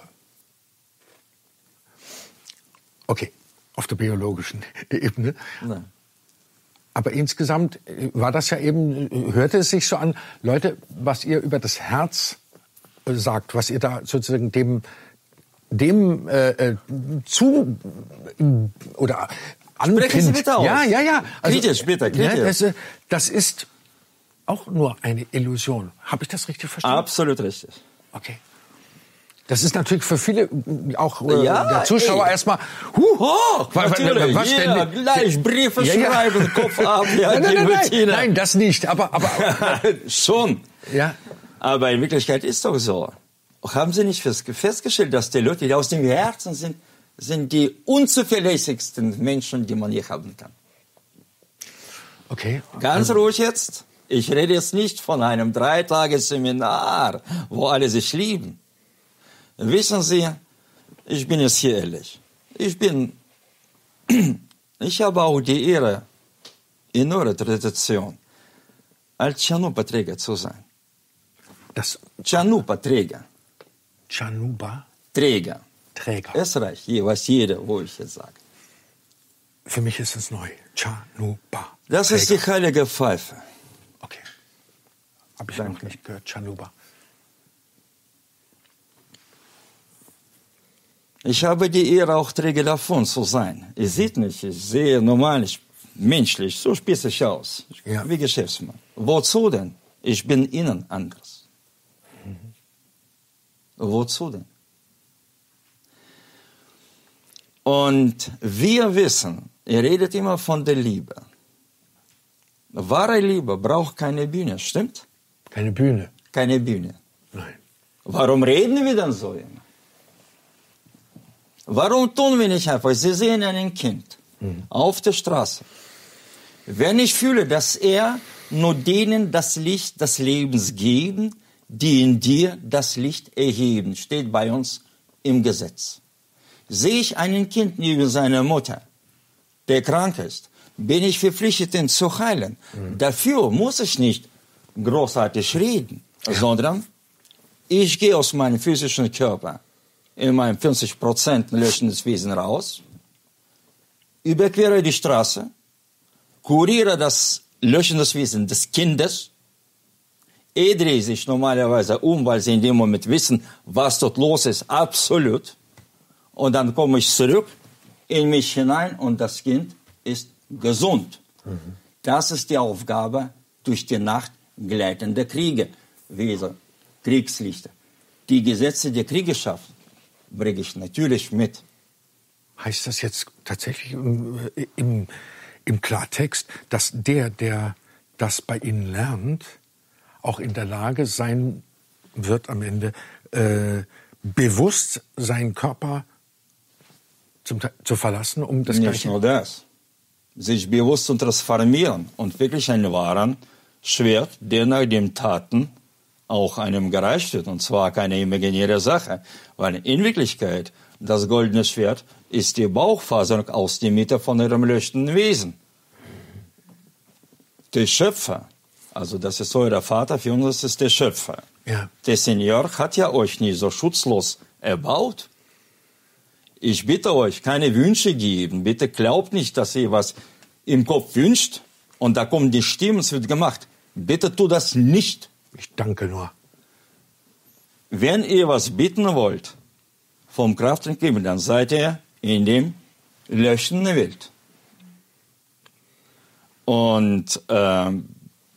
Okay, auf der biologischen Ebene. Nein. Aber insgesamt war das ja eben, hörte es sich so an, Leute, was ihr über das Herz sagt, was ihr da sozusagen dem, dem äh, zu oder Sprechen Sie bitte aus. Ja, ja, ja. Also, kritisch, bitte, kritisch. Ne, das, das ist auch nur eine Illusion. Habe ich das richtig verstanden? Absolut richtig. Okay. Das ist natürlich für viele, auch äh, ja, der Zuschauer ey. erstmal, huh, oh, was, natürlich, was ja, denn? gleich Briefe ja, ja. schreiben, Kopf ab, ja, nein, nein, nein, nein, nein, das nicht, aber... aber schon. Ja. Aber in Wirklichkeit ist doch so. Haben Sie nicht festgestellt, dass die Leute, die aus dem Herzen sind, sind die unzuverlässigsten Menschen, die man je haben kann. Okay. Ganz ruhig jetzt. Ich rede jetzt nicht von einem Dreitages-Seminar, wo alle sich lieben. Wissen Sie, ich bin jetzt hier ehrlich. Ich bin, ich habe auch die Ehre, in eurer Tradition als Chanupa-Träger zu sein. Das Chanupa-Träger. Chanupa? Träger. Träger. Es reicht, was jeder, wo ich jetzt sage. Für mich ist es neu. Chanupa. Das Träger. ist die heilige Pfeife. Okay. Habe ich Danke. noch nicht gehört, Chanupa. Ich habe die Ehre, auch Träger davon zu sein. Ihr seht mich, ich sehe normal, menschlich, so spießig aus. Ja. Wie Geschäftsmann. Wozu denn? Ich bin Ihnen anders. Mhm. Wozu denn? Und wir wissen, ihr redet immer von der Liebe. Wahre Liebe braucht keine Bühne, stimmt? Keine Bühne. Keine Bühne. Nein. Warum reden wir dann so immer? Warum tun wir nicht einfach? Sie sehen ein Kind mhm. auf der Straße. Wenn ich fühle, dass er nur denen das Licht des Lebens geben, die in dir das Licht erheben, steht bei uns im Gesetz. Sehe ich ein Kind neben seiner Mutter, der krank ist, bin ich verpflichtet, ihn zu heilen. Mhm. Dafür muss ich nicht großartig reden, ja. sondern ich gehe aus meinem physischen Körper in meinem fünfzig Prozent löschendes Wesen raus, überquere die Straße, kuriere das löschendes Wesen des Kindes, er dreht sich normalerweise um, weil sie in dem Moment wissen, was dort los ist, absolut. Und dann komme ich zurück in mich hinein und das Kind ist gesund. Mhm. Das ist die Aufgabe durch die Nacht gleitender Kriege, Wesen, Kriegslichter. Die Gesetze der Kriegerschaft bringe ich natürlich mit. Heißt das jetzt tatsächlich im, im, im Klartext, dass der, der das bei Ihnen lernt, auch in der Lage sein wird am Ende, äh, bewusst seinen Körper zum, zu verlassen, um das Nicht Gleiche... nur das. Sich bewusst zu transformieren und wirklich ein wahren Schwert, der nach den Taten auch einem gereicht wird. Und zwar keine imaginäre Sache. Weil in Wirklichkeit das goldene Schwert ist die Bauchfaserung aus der Mitte von ihrem löschenden Wesen. Der Schöpfer, also das ist euer Vater, für uns ist der Schöpfer. Ja. Der Senior hat ja euch nie so schutzlos erbaut. Ich bitte euch, keine Wünsche geben. Bitte glaubt nicht, dass ihr was im Kopf wünscht und da kommen die Stimmen, es wird gemacht. Bitte tu das nicht. Ich danke nur. Wenn ihr was bitten wollt vom Kraft und Leben, dann seid ihr in dem löschenden Welt. Und ähm,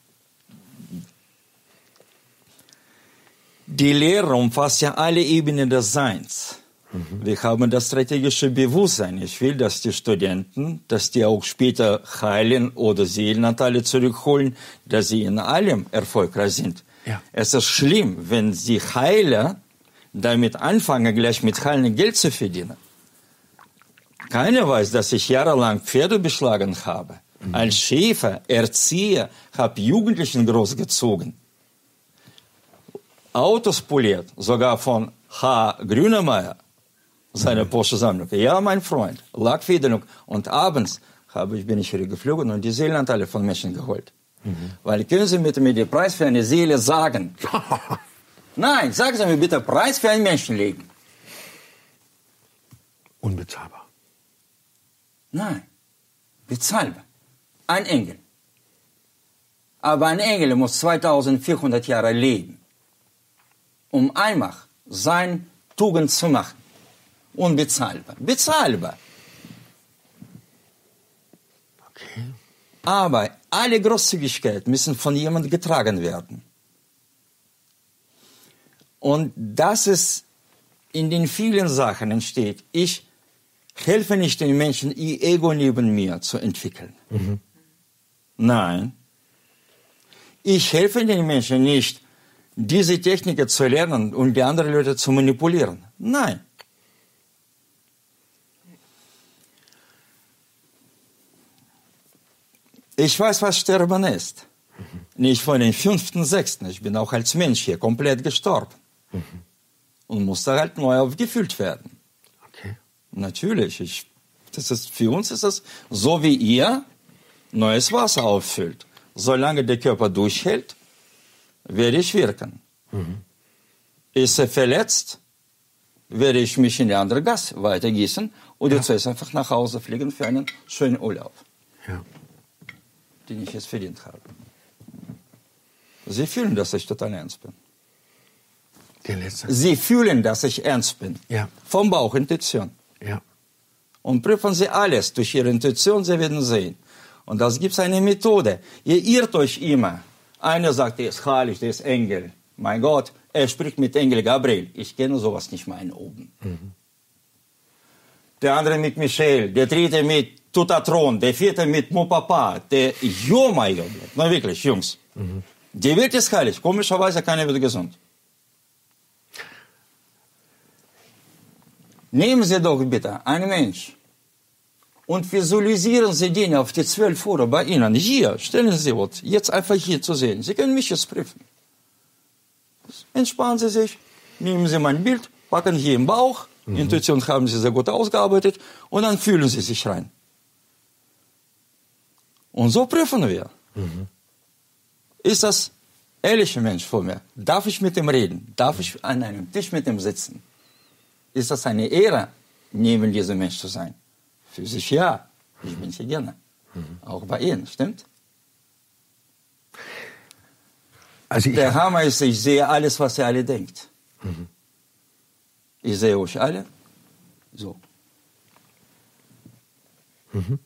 die Lehre umfasst ja alle Ebenen des Seins. Mhm. Wir haben das strategische Bewusstsein. Ich will, dass die Studenten, dass die auch später heilen oder Seelenanteile zurückholen, dass sie in allem erfolgreich sind. Ja. Es ist schlimm, wenn sie Heiler damit anfangen, gleich mit Heilen Geld zu verdienen. Keiner weiß, dass ich jahrelang Pferde beschlagen habe. Mhm. Als Schäfer, Erzieher, habe Jugendlichen großgezogen. Autos poliert, sogar von H. Grünemeyer, seine mhm. Porsche-Sammlung. Ja, mein Freund, Lackfederung. Und abends habe ich, bin ich hier geflogen und die Seelenanteile von Menschen geholt. Mhm. Weil können Sie bitte mir den Preis für eine Seele sagen? Nein, sagen Sie mir bitte Preis für ein Menschenleben. Unbezahlbar. Nein, bezahlbar. Ein Engel. Aber ein Engel muss zweitausendvierhundert Jahre leben, um einmal sein Tugend zu machen. Unbezahlbar. Bezahlbar. Okay. Aber alle Großzügigkeit müssen von jemandem getragen werden. Und das ist in den vielen Sachen entsteht. Ich helfe nicht den Menschen, ihr Ego neben mir zu entwickeln. Mhm. Nein. Ich helfe den Menschen nicht, diese Techniken zu lernen und die anderen Leute zu manipulieren. Nein. Ich weiß, was Sterben ist. Mhm. Nicht von den fünften, sechsten. Ich bin auch als Mensch hier komplett gestorben. Mhm. Und musste halt neu aufgefüllt werden. Okay. Natürlich. Ich, das ist, für uns ist es so, wie ihr neues Wasser auffüllt. Solange der Körper durchhält, werde ich wirken. Mhm. Ist er verletzt, werde ich mich in die andere Gas weitergießen und ja. zuerst einfach nach Hause fliegen für einen schönen Urlaub. Ja. Den ich jetzt verdient habe. Sie fühlen, dass ich total ernst bin. Der letzte. Sie fühlen, dass ich ernst bin. Ja. Vom Bauch, Intuition. Ja. Und prüfen Sie alles durch Ihre Intuition, Sie werden sehen. Und das gibt es eine Methode. Ihr irrt euch immer. Einer sagt, der ist heilig, der ist Engel. Mein Gott, er spricht mit Engel Gabriel. Ich kenne sowas nicht mal oben. Mhm. Der andere mit Michael, der dritte mit Tutatron, der vierte mit Mopapa, der Jo-Maier, na wirklich, Jungs. Mhm. Die Welt ist heilig, komischerweise keiner wird gesund. Nehmen Sie doch bitte einen Mensch und visualisieren Sie den auf die zwölf Uhr bei Ihnen. Hier, stellen Sie sich jetzt einfach hier zu sehen. Sie können mich jetzt prüfen. Entspannen Sie sich, nehmen Sie mein Bild, packen hier im Bauch, mhm. Intuition haben Sie sehr gut ausgearbeitet und dann fühlen Sie sich rein. Und so prüfen wir. Mhm. Ist das ehrlicher Mensch vor mir? Darf ich mit ihm reden? Darf ich an einem Tisch mit ihm sitzen? Ist das eine Ehre, neben diesem Mensch zu sein? Für sich ja. Ich bin hier gerne. Mhm. Auch bei Ihnen, stimmt? Also der Hammer ist, ich sehe alles, was ihr alle denkt. Mhm. Ich sehe euch alle so. Mhm.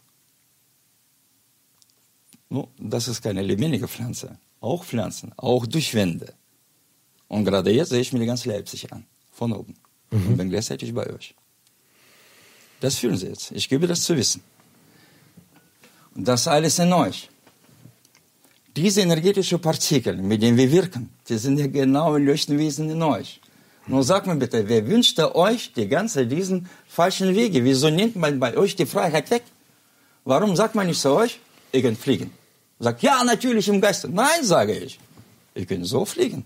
No, das ist keine lebendige Pflanze. Auch Pflanzen, auch durch Wände. Und gerade jetzt sehe ich mir ganz Leipzig an, von oben. Mhm. Und bin gleichzeitig bei euch. Das fühlen Sie jetzt. Ich gebe das zu wissen. Und das alles in euch. Diese energetischen Partikel, mit denen wir wirken, die sind ja genau im Leuchtenwesen in euch. Nun sagt mir bitte, wer wünscht euch die ganze diesen falschen Wege? Wieso nimmt man bei euch die Freiheit weg? Warum sagt man nicht zu euch, ihr könnt fliegen? Sagt, ja, natürlich im Geiste. Nein, sage ich. Ihr könnt so fliegen.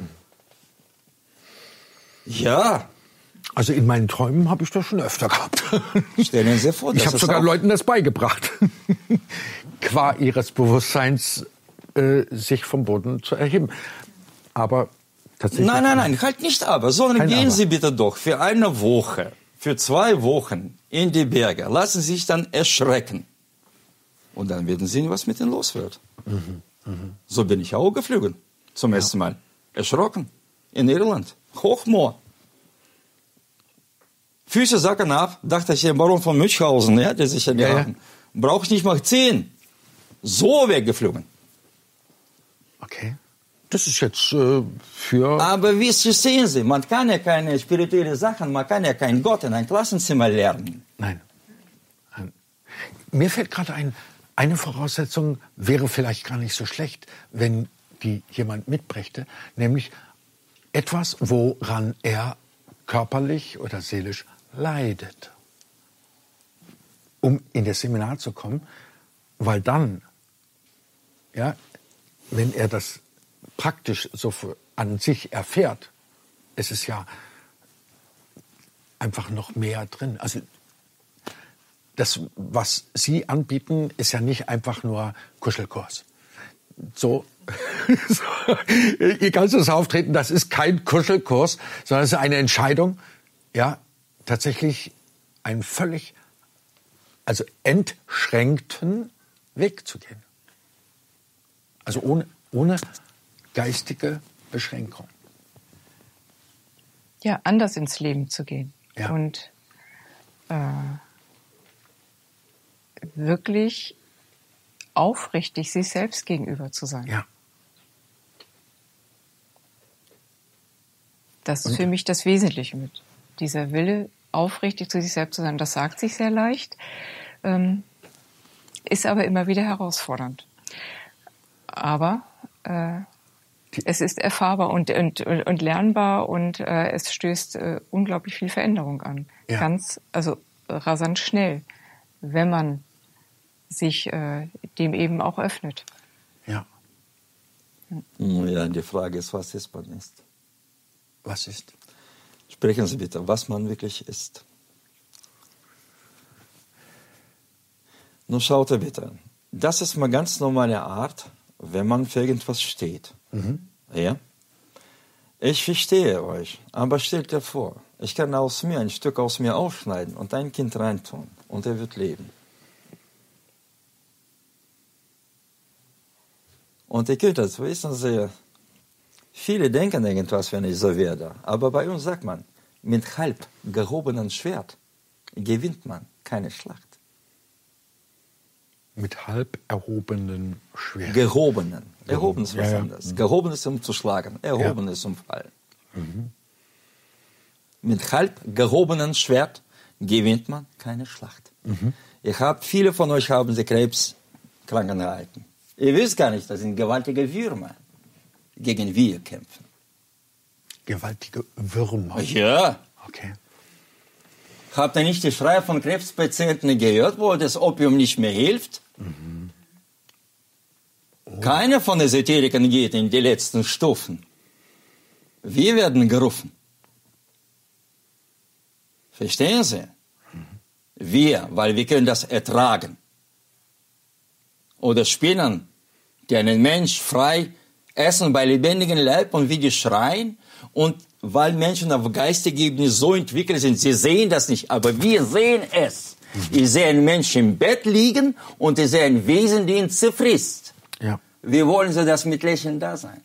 Ja. Also in meinen Träumen habe ich das schon öfter gehabt. Stellen Sie vor, ich habe sogar Leuten das beigebracht, qua ihres Bewusstseins äh, sich vom Boden zu erheben. Aber tatsächlich... Nein, nein, nein, halt nicht aber, sondern gehen aber. Sie bitte doch für eine Woche, für zwei Wochen in die Berge. Lassen Sie sich dann erschrecken. Und dann werden Sie sehen, was mit Ihnen los wird. Mhm, mh. So bin ich auch geflogen, zum ja. ersten Mal. Erschrocken, in Irland, Hochmoor. Füße sacken ab, dachte ich, der Baron von Münchhausen, ja, der sich ja gehalten. Ja. Brauche ich nicht mal zehn. So weggeflogen. Okay. Das ist jetzt äh, für... Aber wie sehen Sie, man kann ja keine spirituellen Sachen, man kann ja keinen Gott in ein Klassenzimmer lernen. Nein. Nein. Mir fällt gerade ein, eine Voraussetzung wäre vielleicht gar nicht so schlecht, wenn die jemand mitbrächte, nämlich etwas, woran er körperlich oder seelisch leidet, um in das Seminar zu kommen, weil dann, ja, wenn er das praktisch so an sich erfährt, es ist ja einfach noch mehr drin. Also das, was Sie anbieten, ist ja nicht einfach nur Kuschelkurs. So, so Ihr ganzes Auftreten, das ist kein Kuschelkurs, sondern es ist eine Entscheidung, ja, tatsächlich einen völlig, also entschränkten Weg zu gehen. Also ohne, ohne geistige Beschränkung. Ja, anders ins Leben zu gehen. Ja. Und äh, wirklich aufrichtig sich selbst gegenüber zu sein. Ja. Das ist Und? für mich das Wesentliche mit. Dieser Wille, aufrichtig zu sich selbst zu sein, das sagt sich sehr leicht, ähm, ist aber immer wieder herausfordernd. Aber äh, es ist erfahrbar und, und, und lernbar und äh, es stößt äh, unglaublich viel Veränderung an. Ja. Ganz, also rasant schnell, wenn man sich äh, dem eben auch öffnet. Ja. Ja, die Frage ist, was ist man ist. Was ist? Sprechen Sie bitte, was man wirklich ist. Nun schaut ihr bitte, das ist eine ganz normale Art, wenn man für irgendwas steht. Mhm. Ja? Ich verstehe euch, aber stellt dir vor, ich kann aus mir ein Stück aus mir aufschneiden und ein Kind reintun und er wird leben. Und ihr könnt das wissen Sie, viele denken irgendwas, wenn ich so werde, aber bei uns sagt man, mit halb gehobenem Schwert gewinnt man keine Schlacht. Mit halb erhobenen Schwert. Gehobenen. Erhoben ist was ja, anderes. Ja. Gehoben ist, um zu schlagen. Erhoben ja. ist, um fallen. Mhm. Mit halb gehobenen Schwert gewinnt man keine Schlacht. Mhm. Ich hab, viele von euch haben die Krebskrankheiten. Ihr wisst gar nicht, das sind gewaltige Würmer, gegen wir kämpfen. Gewaltige Würmer? Ja. Okay. Habt ihr nicht die Schreie von Krebspatienten gehört, wo das Opium nicht mehr hilft? Mhm. Oh. Keiner von Esoterikern geht in die letzten Stufen. Wir werden gerufen. Verstehen Sie? Mhm. Wir, weil wir können das ertragen. Oder Spinnen, die einen Mensch frei essen bei lebendigem Leib und wie die schreien. Und weil Menschen auf geistiger Ebene so entwickelt sind, sie sehen das nicht, aber wir sehen es. Mhm. Ich sehe einen Menschen im Bett liegen und ich sehe ein Wesen, die ihn zerfrisst. Ja. Wie wollen Sie das mit Lächeln da sein?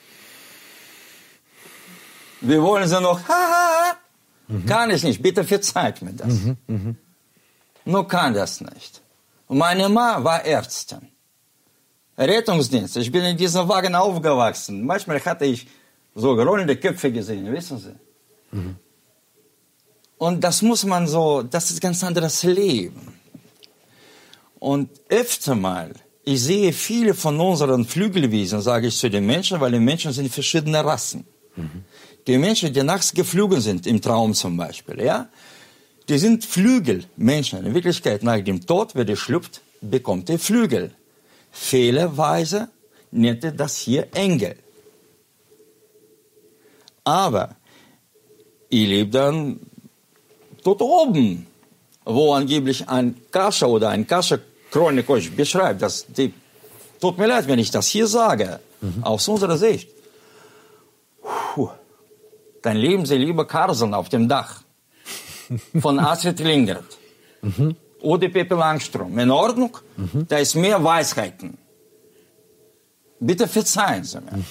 Wie wollen Sie noch, haha, mhm. Kann ich nicht, bitte verzeiht mir das. Mhm. Mhm. Nur kann das nicht. Und meine Mama war Ärztin. Rettungsdienst, ich bin in diesem Wagen aufgewachsen. Manchmal hatte ich so rollende Köpfe gesehen, wissen Sie. Mhm. Und das muss man so, das ist ganz anderes Leben. Und öfter mal, ich sehe viele von unseren Flügelwesen, sage ich zu den Menschen, weil die Menschen sind verschiedene Rassen. Mhm. Die Menschen, die nachts geflogen sind, im Traum zum Beispiel, ja, die sind Flügelmenschen. In Wirklichkeit, nach dem Tod, wer der schlüpft, bekommt er Flügel. Fehlerweise nennt er das hier Engel. Aber ich lebe dann dort oben, wo angeblich ein Kascha oder ein Kascha-Chronik euch beschreibt. Dass die, tut mir leid, wenn ich das hier sage, mhm. aus unserer Sicht. Puh, dann leben sie lieber Karseln auf dem Dach von Astrid Lindgren. Mhm. Oder Pippi Langstrumpf. In Ordnung? Mhm. Da ist mehr Weisheiten. Bitte verzeihen Sie mir.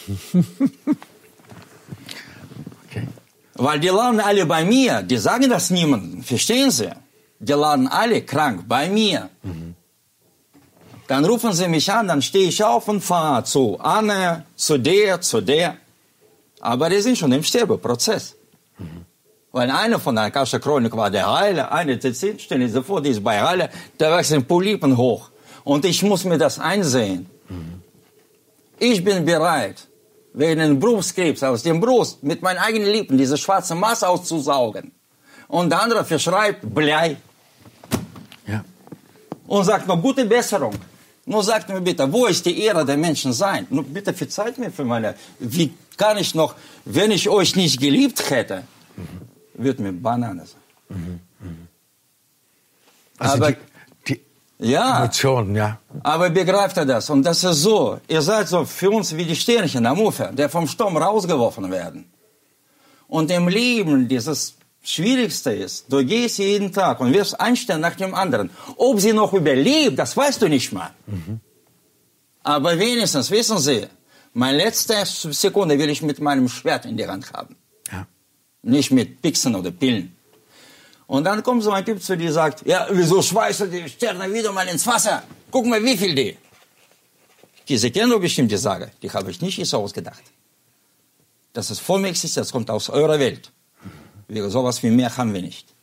Okay. Weil die laden alle bei mir. Die sagen das niemandem. Verstehen Sie? Die laden alle krank bei mir. Mhm. Dann rufen sie mich an, dann stehe ich auf und fahre zu Anne, zu der, zu der. Aber die sind schon im Sterbeprozess. Mhm. Weil einer von der Kascha-Chronik war der Heiler, eine der zehn, stellen Sie vor, die ist bei Heiler, da wachsen Polypen hoch. Und ich muss mir das einsehen. Mhm. Ich bin bereit, wegen einem Brustkrebs aus dem Brust mit meinen eigenen Lippen diese schwarze Masse auszusaugen. Und der andere verschreibt Blei. Ja. Und sagt noch gute Besserung. Nur sagt mir bitte, wo ist die Ehre der Menschen sein? Nur bitte verzeiht mir für meine, wie kann ich noch, wenn ich euch nicht geliebt hätte, mhm. wird mir Banane sein. Mhm. Mhm. Also aber, die, die ja, Emotionen, ja. Aber begreift er das? Und das ist so, ihr seid so für uns wie die Sternchen am Ufer, die vom Sturm rausgeworfen werden. Und im Leben dieses Schwierigste ist, du gehst jeden Tag und wirst einen Stern nach dem anderen. Ob sie noch überlebt, das weißt du nicht mal. Mhm. Aber wenigstens, wissen Sie, meine letzte Sekunde will ich mit meinem Schwert in die Hand haben. Ja. Nicht mit Pixen oder Pillen. Und dann kommt so ein Typ zu dir und sagt, ja, wieso schmeißt du die Sterne wieder mal ins Wasser? Guck mal, wie viel die. Diese kennen doch bestimmt die Sage. Die habe ich nicht so ausgedacht. Das ist vollmächtig, das kommt aus eurer Welt. Wir, sowas wie mehr haben wir nicht.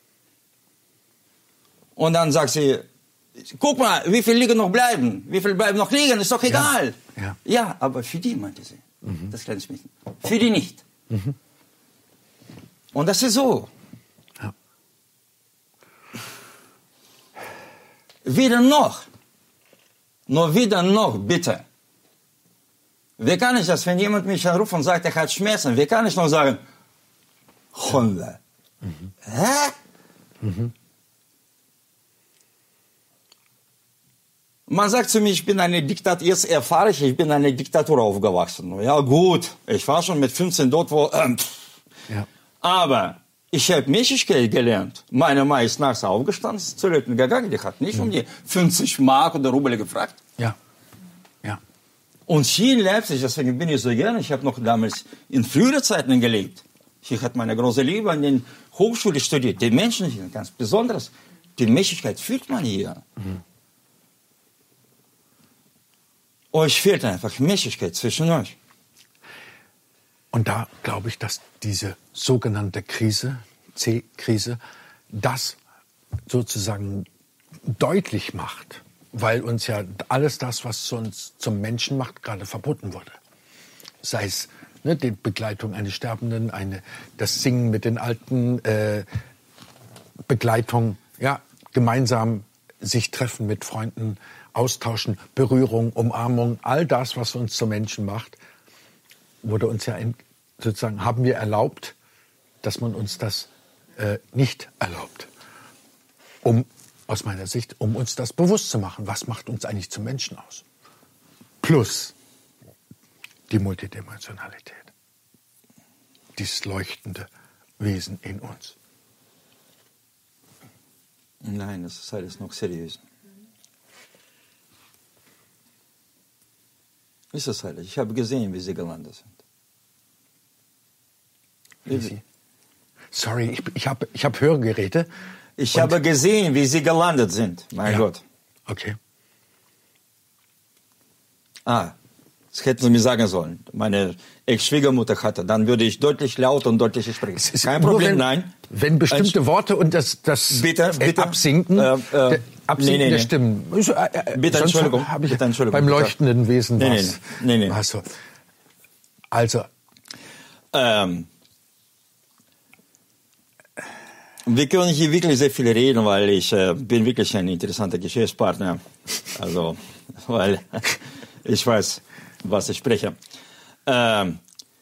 Und dann sagt sie, guck mal, wie viel liegen noch bleiben? Wie viel bleiben noch liegen? Ist doch egal. Ja, ja. Ja, aber für die, meinte sie. Mhm. Das kleine Mädchen. Für die nicht. Mhm. Und das ist so. Ja. Wieder noch. Nur wieder noch, bitte. Wie kann ich das, wenn jemand mich anruft und sagt, er hat Schmerzen, wie kann ich noch sagen, Hunde. Mhm. Hä? Mhm. Man sagt zu mir, ich bin eine Diktatur, jetzt erfahre ich, ich bin eine Diktatur aufgewachsen. Ja gut, ich war schon mit fünfzehn dort, wo... Ähm, ja. Aber ich habe Menschlichkeit gelernt. Meine Mama ist nachts aufgestanden, ist zu Leuten gegangen, die hat nicht mhm. um die fünfzig Mark oder Rubel gefragt. Ja. Ja. Und hier in Leipzig, deswegen bin ich so gerne, ich habe noch damals in früheren Zeiten gelebt. Ich hatte meine große Liebe an der Hochschule studiert. Die Menschen hier, ganz besonders. Die Menschlichkeit fühlt man hier. Mhm. Euch fehlt einfach Menschlichkeit zwischen euch. Und da glaube ich, dass diese sogenannte Krise, C-Krise, das sozusagen deutlich macht, weil uns ja alles das, was uns zum Menschen macht, gerade verboten wurde. Sei es ne, die Begleitung eines Sterbenden, eine, das Singen mit den Alten, äh, Begleitung, ja, gemeinsam sich treffen mit Freunden, austauschen, Berührung, Umarmung, all das, was uns zu Menschen macht, wurde uns ja in, sozusagen, haben wir erlaubt, dass man uns das äh, nicht erlaubt. Um, aus meiner Sicht, um uns das bewusst zu machen, was macht uns eigentlich zum Menschen aus? Plus die Multidimensionalität, dieses leuchtende Wesen in uns. Nein, das ist alles noch seriös. Ist es halt. Ich habe gesehen, wie sie gelandet sind. Wie sie? Sorry, ich, ich habe ich hab Hörgeräte. Ich habe gesehen, wie sie gelandet sind. Mein ja. Gott. Okay. Ah, das hätten Sie mir sagen sollen. Meine Ex-Schwiegermutter hatte. Dann würde ich deutlich lauter und deutlicher sprechen. Kein Problem, wenn, nein. Wenn bestimmte Ein, Worte und das, das bitte, bitte, Absinken, äh, äh, der Absinken nee, nee, der nee. Stimmen. Äh, bitte, Entschuldigung. Hab ich bitte, Entschuldigung. Beim leuchtenden Wesen nee, was. Nee, nee, nee. Also, also ähm, wir können hier wirklich sehr viel reden, weil ich äh, bin wirklich ein interessanter Geschäftspartner. Also, weil ich weiß, was ich spreche. Ähm,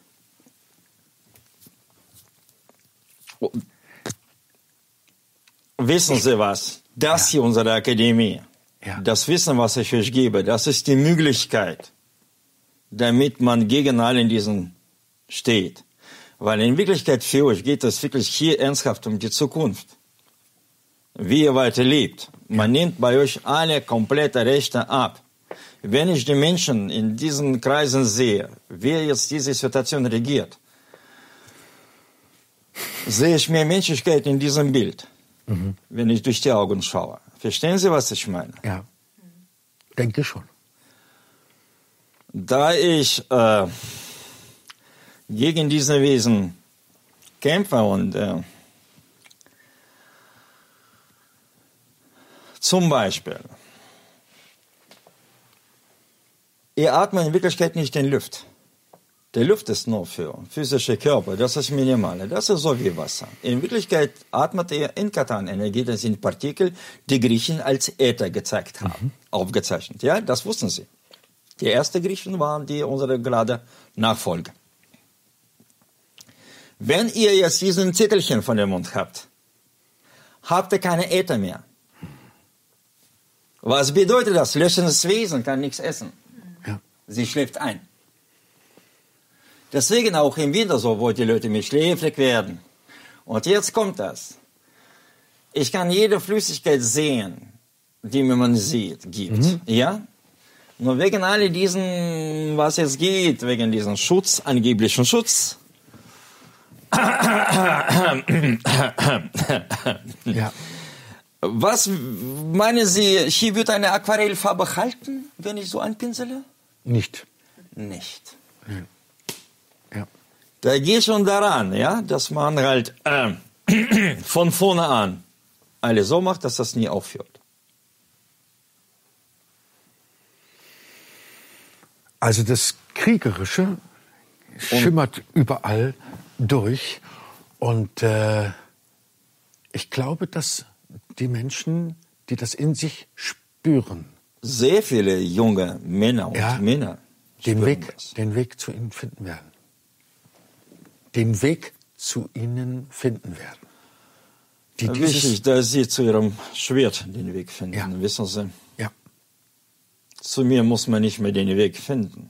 wissen Sie was? Das hier, unsere Akademie, ja. das Wissen, was ich euch gebe, das ist die Möglichkeit, damit man gegen allen diesen steht. Weil in Wirklichkeit für euch geht es wirklich hier ernsthaft um die Zukunft. Wie ihr weiter lebt. Man nimmt bei euch alle komplette Rechte ab. Wenn ich die Menschen in diesen Kreisen sehe, wer jetzt diese Situation regiert, sehe ich mehr Menschlichkeit in diesem Bild, mhm. wenn ich durch die Augen schaue. Verstehen Sie, was ich meine? Ja, denke schon. Da ich äh, gegen diese Wesen kämpfe und äh, zum Beispiel, ihr atmet in Wirklichkeit nicht den Luft. Der Luft ist nur für physische Körper, das ist minimal, das ist so wie Wasser. In Wirklichkeit atmet ihr in Katan-Energie, das sind Partikel, die Griechen als Äther gezeigt haben, mhm. aufgezeichnet. Ja, das wussten sie. Die ersten Griechen waren die unsere gerade Nachfolger. Wenn ihr jetzt diesen Zettelchen von dem Mund habt, habt ihr keine Äther mehr. Was bedeutet das? Löschendes Wesen kann nichts essen. Ja. Sie schläft ein. Deswegen auch im Winter so, wo die Leute mit schläfrig werden. Und jetzt kommt das. Ich kann jede Flüssigkeit sehen, die man sieht, gibt. Mhm. Ja? Nur wegen all diesen, was jetzt geht, wegen diesem Schutz, angeblichen Schutz. Ja. Was meinen Sie, hier wird eine Aquarellfarbe halten, wenn ich so anpinsele? Nicht. Nicht. Ja. Ja. Da geht schon daran, ja, dass man halt äh, von vorne an alles so macht, dass das nie aufhört. Also das Kriegerische schimmert und überall durch. Und äh, ich glaube, dass die Menschen, die das in sich spüren, sehr viele junge Männer und ja, Männer den Weg, den Weg zu ihnen finden werden. Den Weg zu ihnen finden werden. Die Wichtig, dass sie zu ihrem Schwert den Weg finden, ja. wissen Sie. Ja. Zu mir muss man nicht mehr den Weg finden.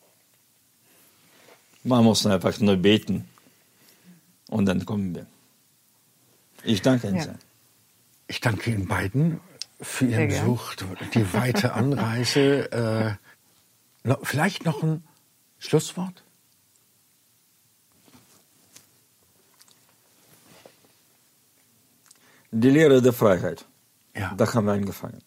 Man muss einfach nur beten. Und dann kommen wir. Ich danke Ihnen Ja. sehr. Ich danke Ihnen beiden für Ihren Besuch, die weite Anreise. Äh, noch, vielleicht noch ein Schlusswort? Die Lehre der Freiheit. Ja. Da haben wir angefangen.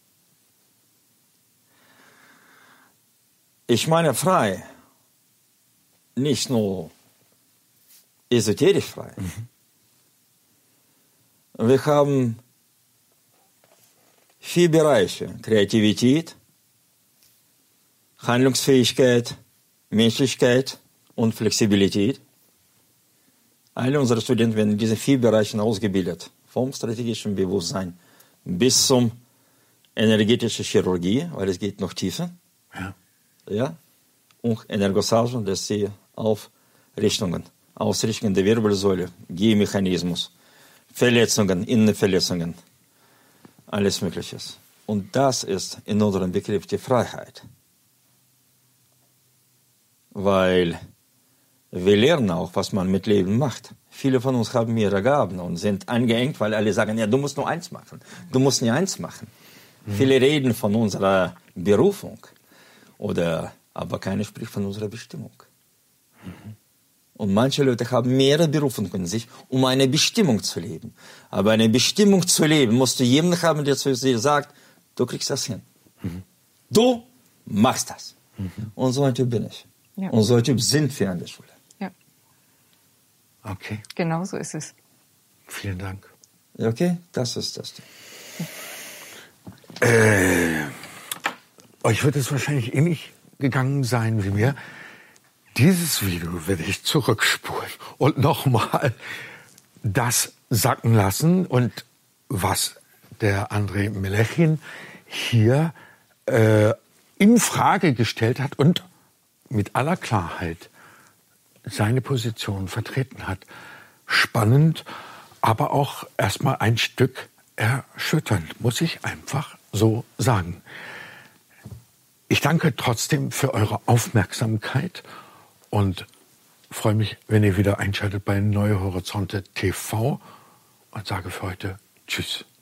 Ich meine frei, nicht nur esoterisch frei. Mhm. Wir haben vier Bereiche: Kreativität, Handlungsfähigkeit, Menschlichkeit und Flexibilität. Alle unsere Studenten werden in diesen vier Bereichen ausgebildet. Vom strategischen Bewusstsein bis zum energetischen Chirurgie, weil es geht noch tiefer. Ja. Ja. Und Energosage, das sie auf Richtungen, Ausrichtungen der Wirbelsäule, Gehmechanismus, Verletzungen, Innenverletzungen, alles Mögliche. Und das ist in unserem Begriff die Freiheit. Weil wir lernen auch, was man mit Leben macht. Viele von uns haben mehrere Gaben und sind eingeengt, weil alle sagen, ja, du musst nur eins machen. Du musst nur eins machen. Mhm. Viele reden von unserer Berufung, oder, aber keiner spricht von unserer Bestimmung. Mhm. Und manche Leute haben mehrere Berufungen in sich, um eine Bestimmung zu leben. Aber eine Bestimmung zu leben, musst du jemanden haben, der zu dir sagt, du kriegst das hin. Mhm. Du machst das. Mhm. Und so ein Typ bin ich. Ja. Und so ein Typ sind wir an der Schule. Ja. Okay. Genau so ist es. Vielen Dank. Okay, das ist das. Äh, euch wird es wahrscheinlich ähnlich gegangen sein wie mir. Dieses Video werde ich zurückspulen und nochmal das sacken lassen. Und was der Andrei Melechin hier äh, in Frage gestellt hat und mit aller Klarheit seine Position vertreten hat. Spannend, aber auch erstmal ein Stück erschütternd, muss ich einfach so sagen. Ich danke trotzdem für eure Aufmerksamkeit und freue mich, wenn ihr wieder einschaltet bei Neue Horizonte T V und sage für heute Tschüss.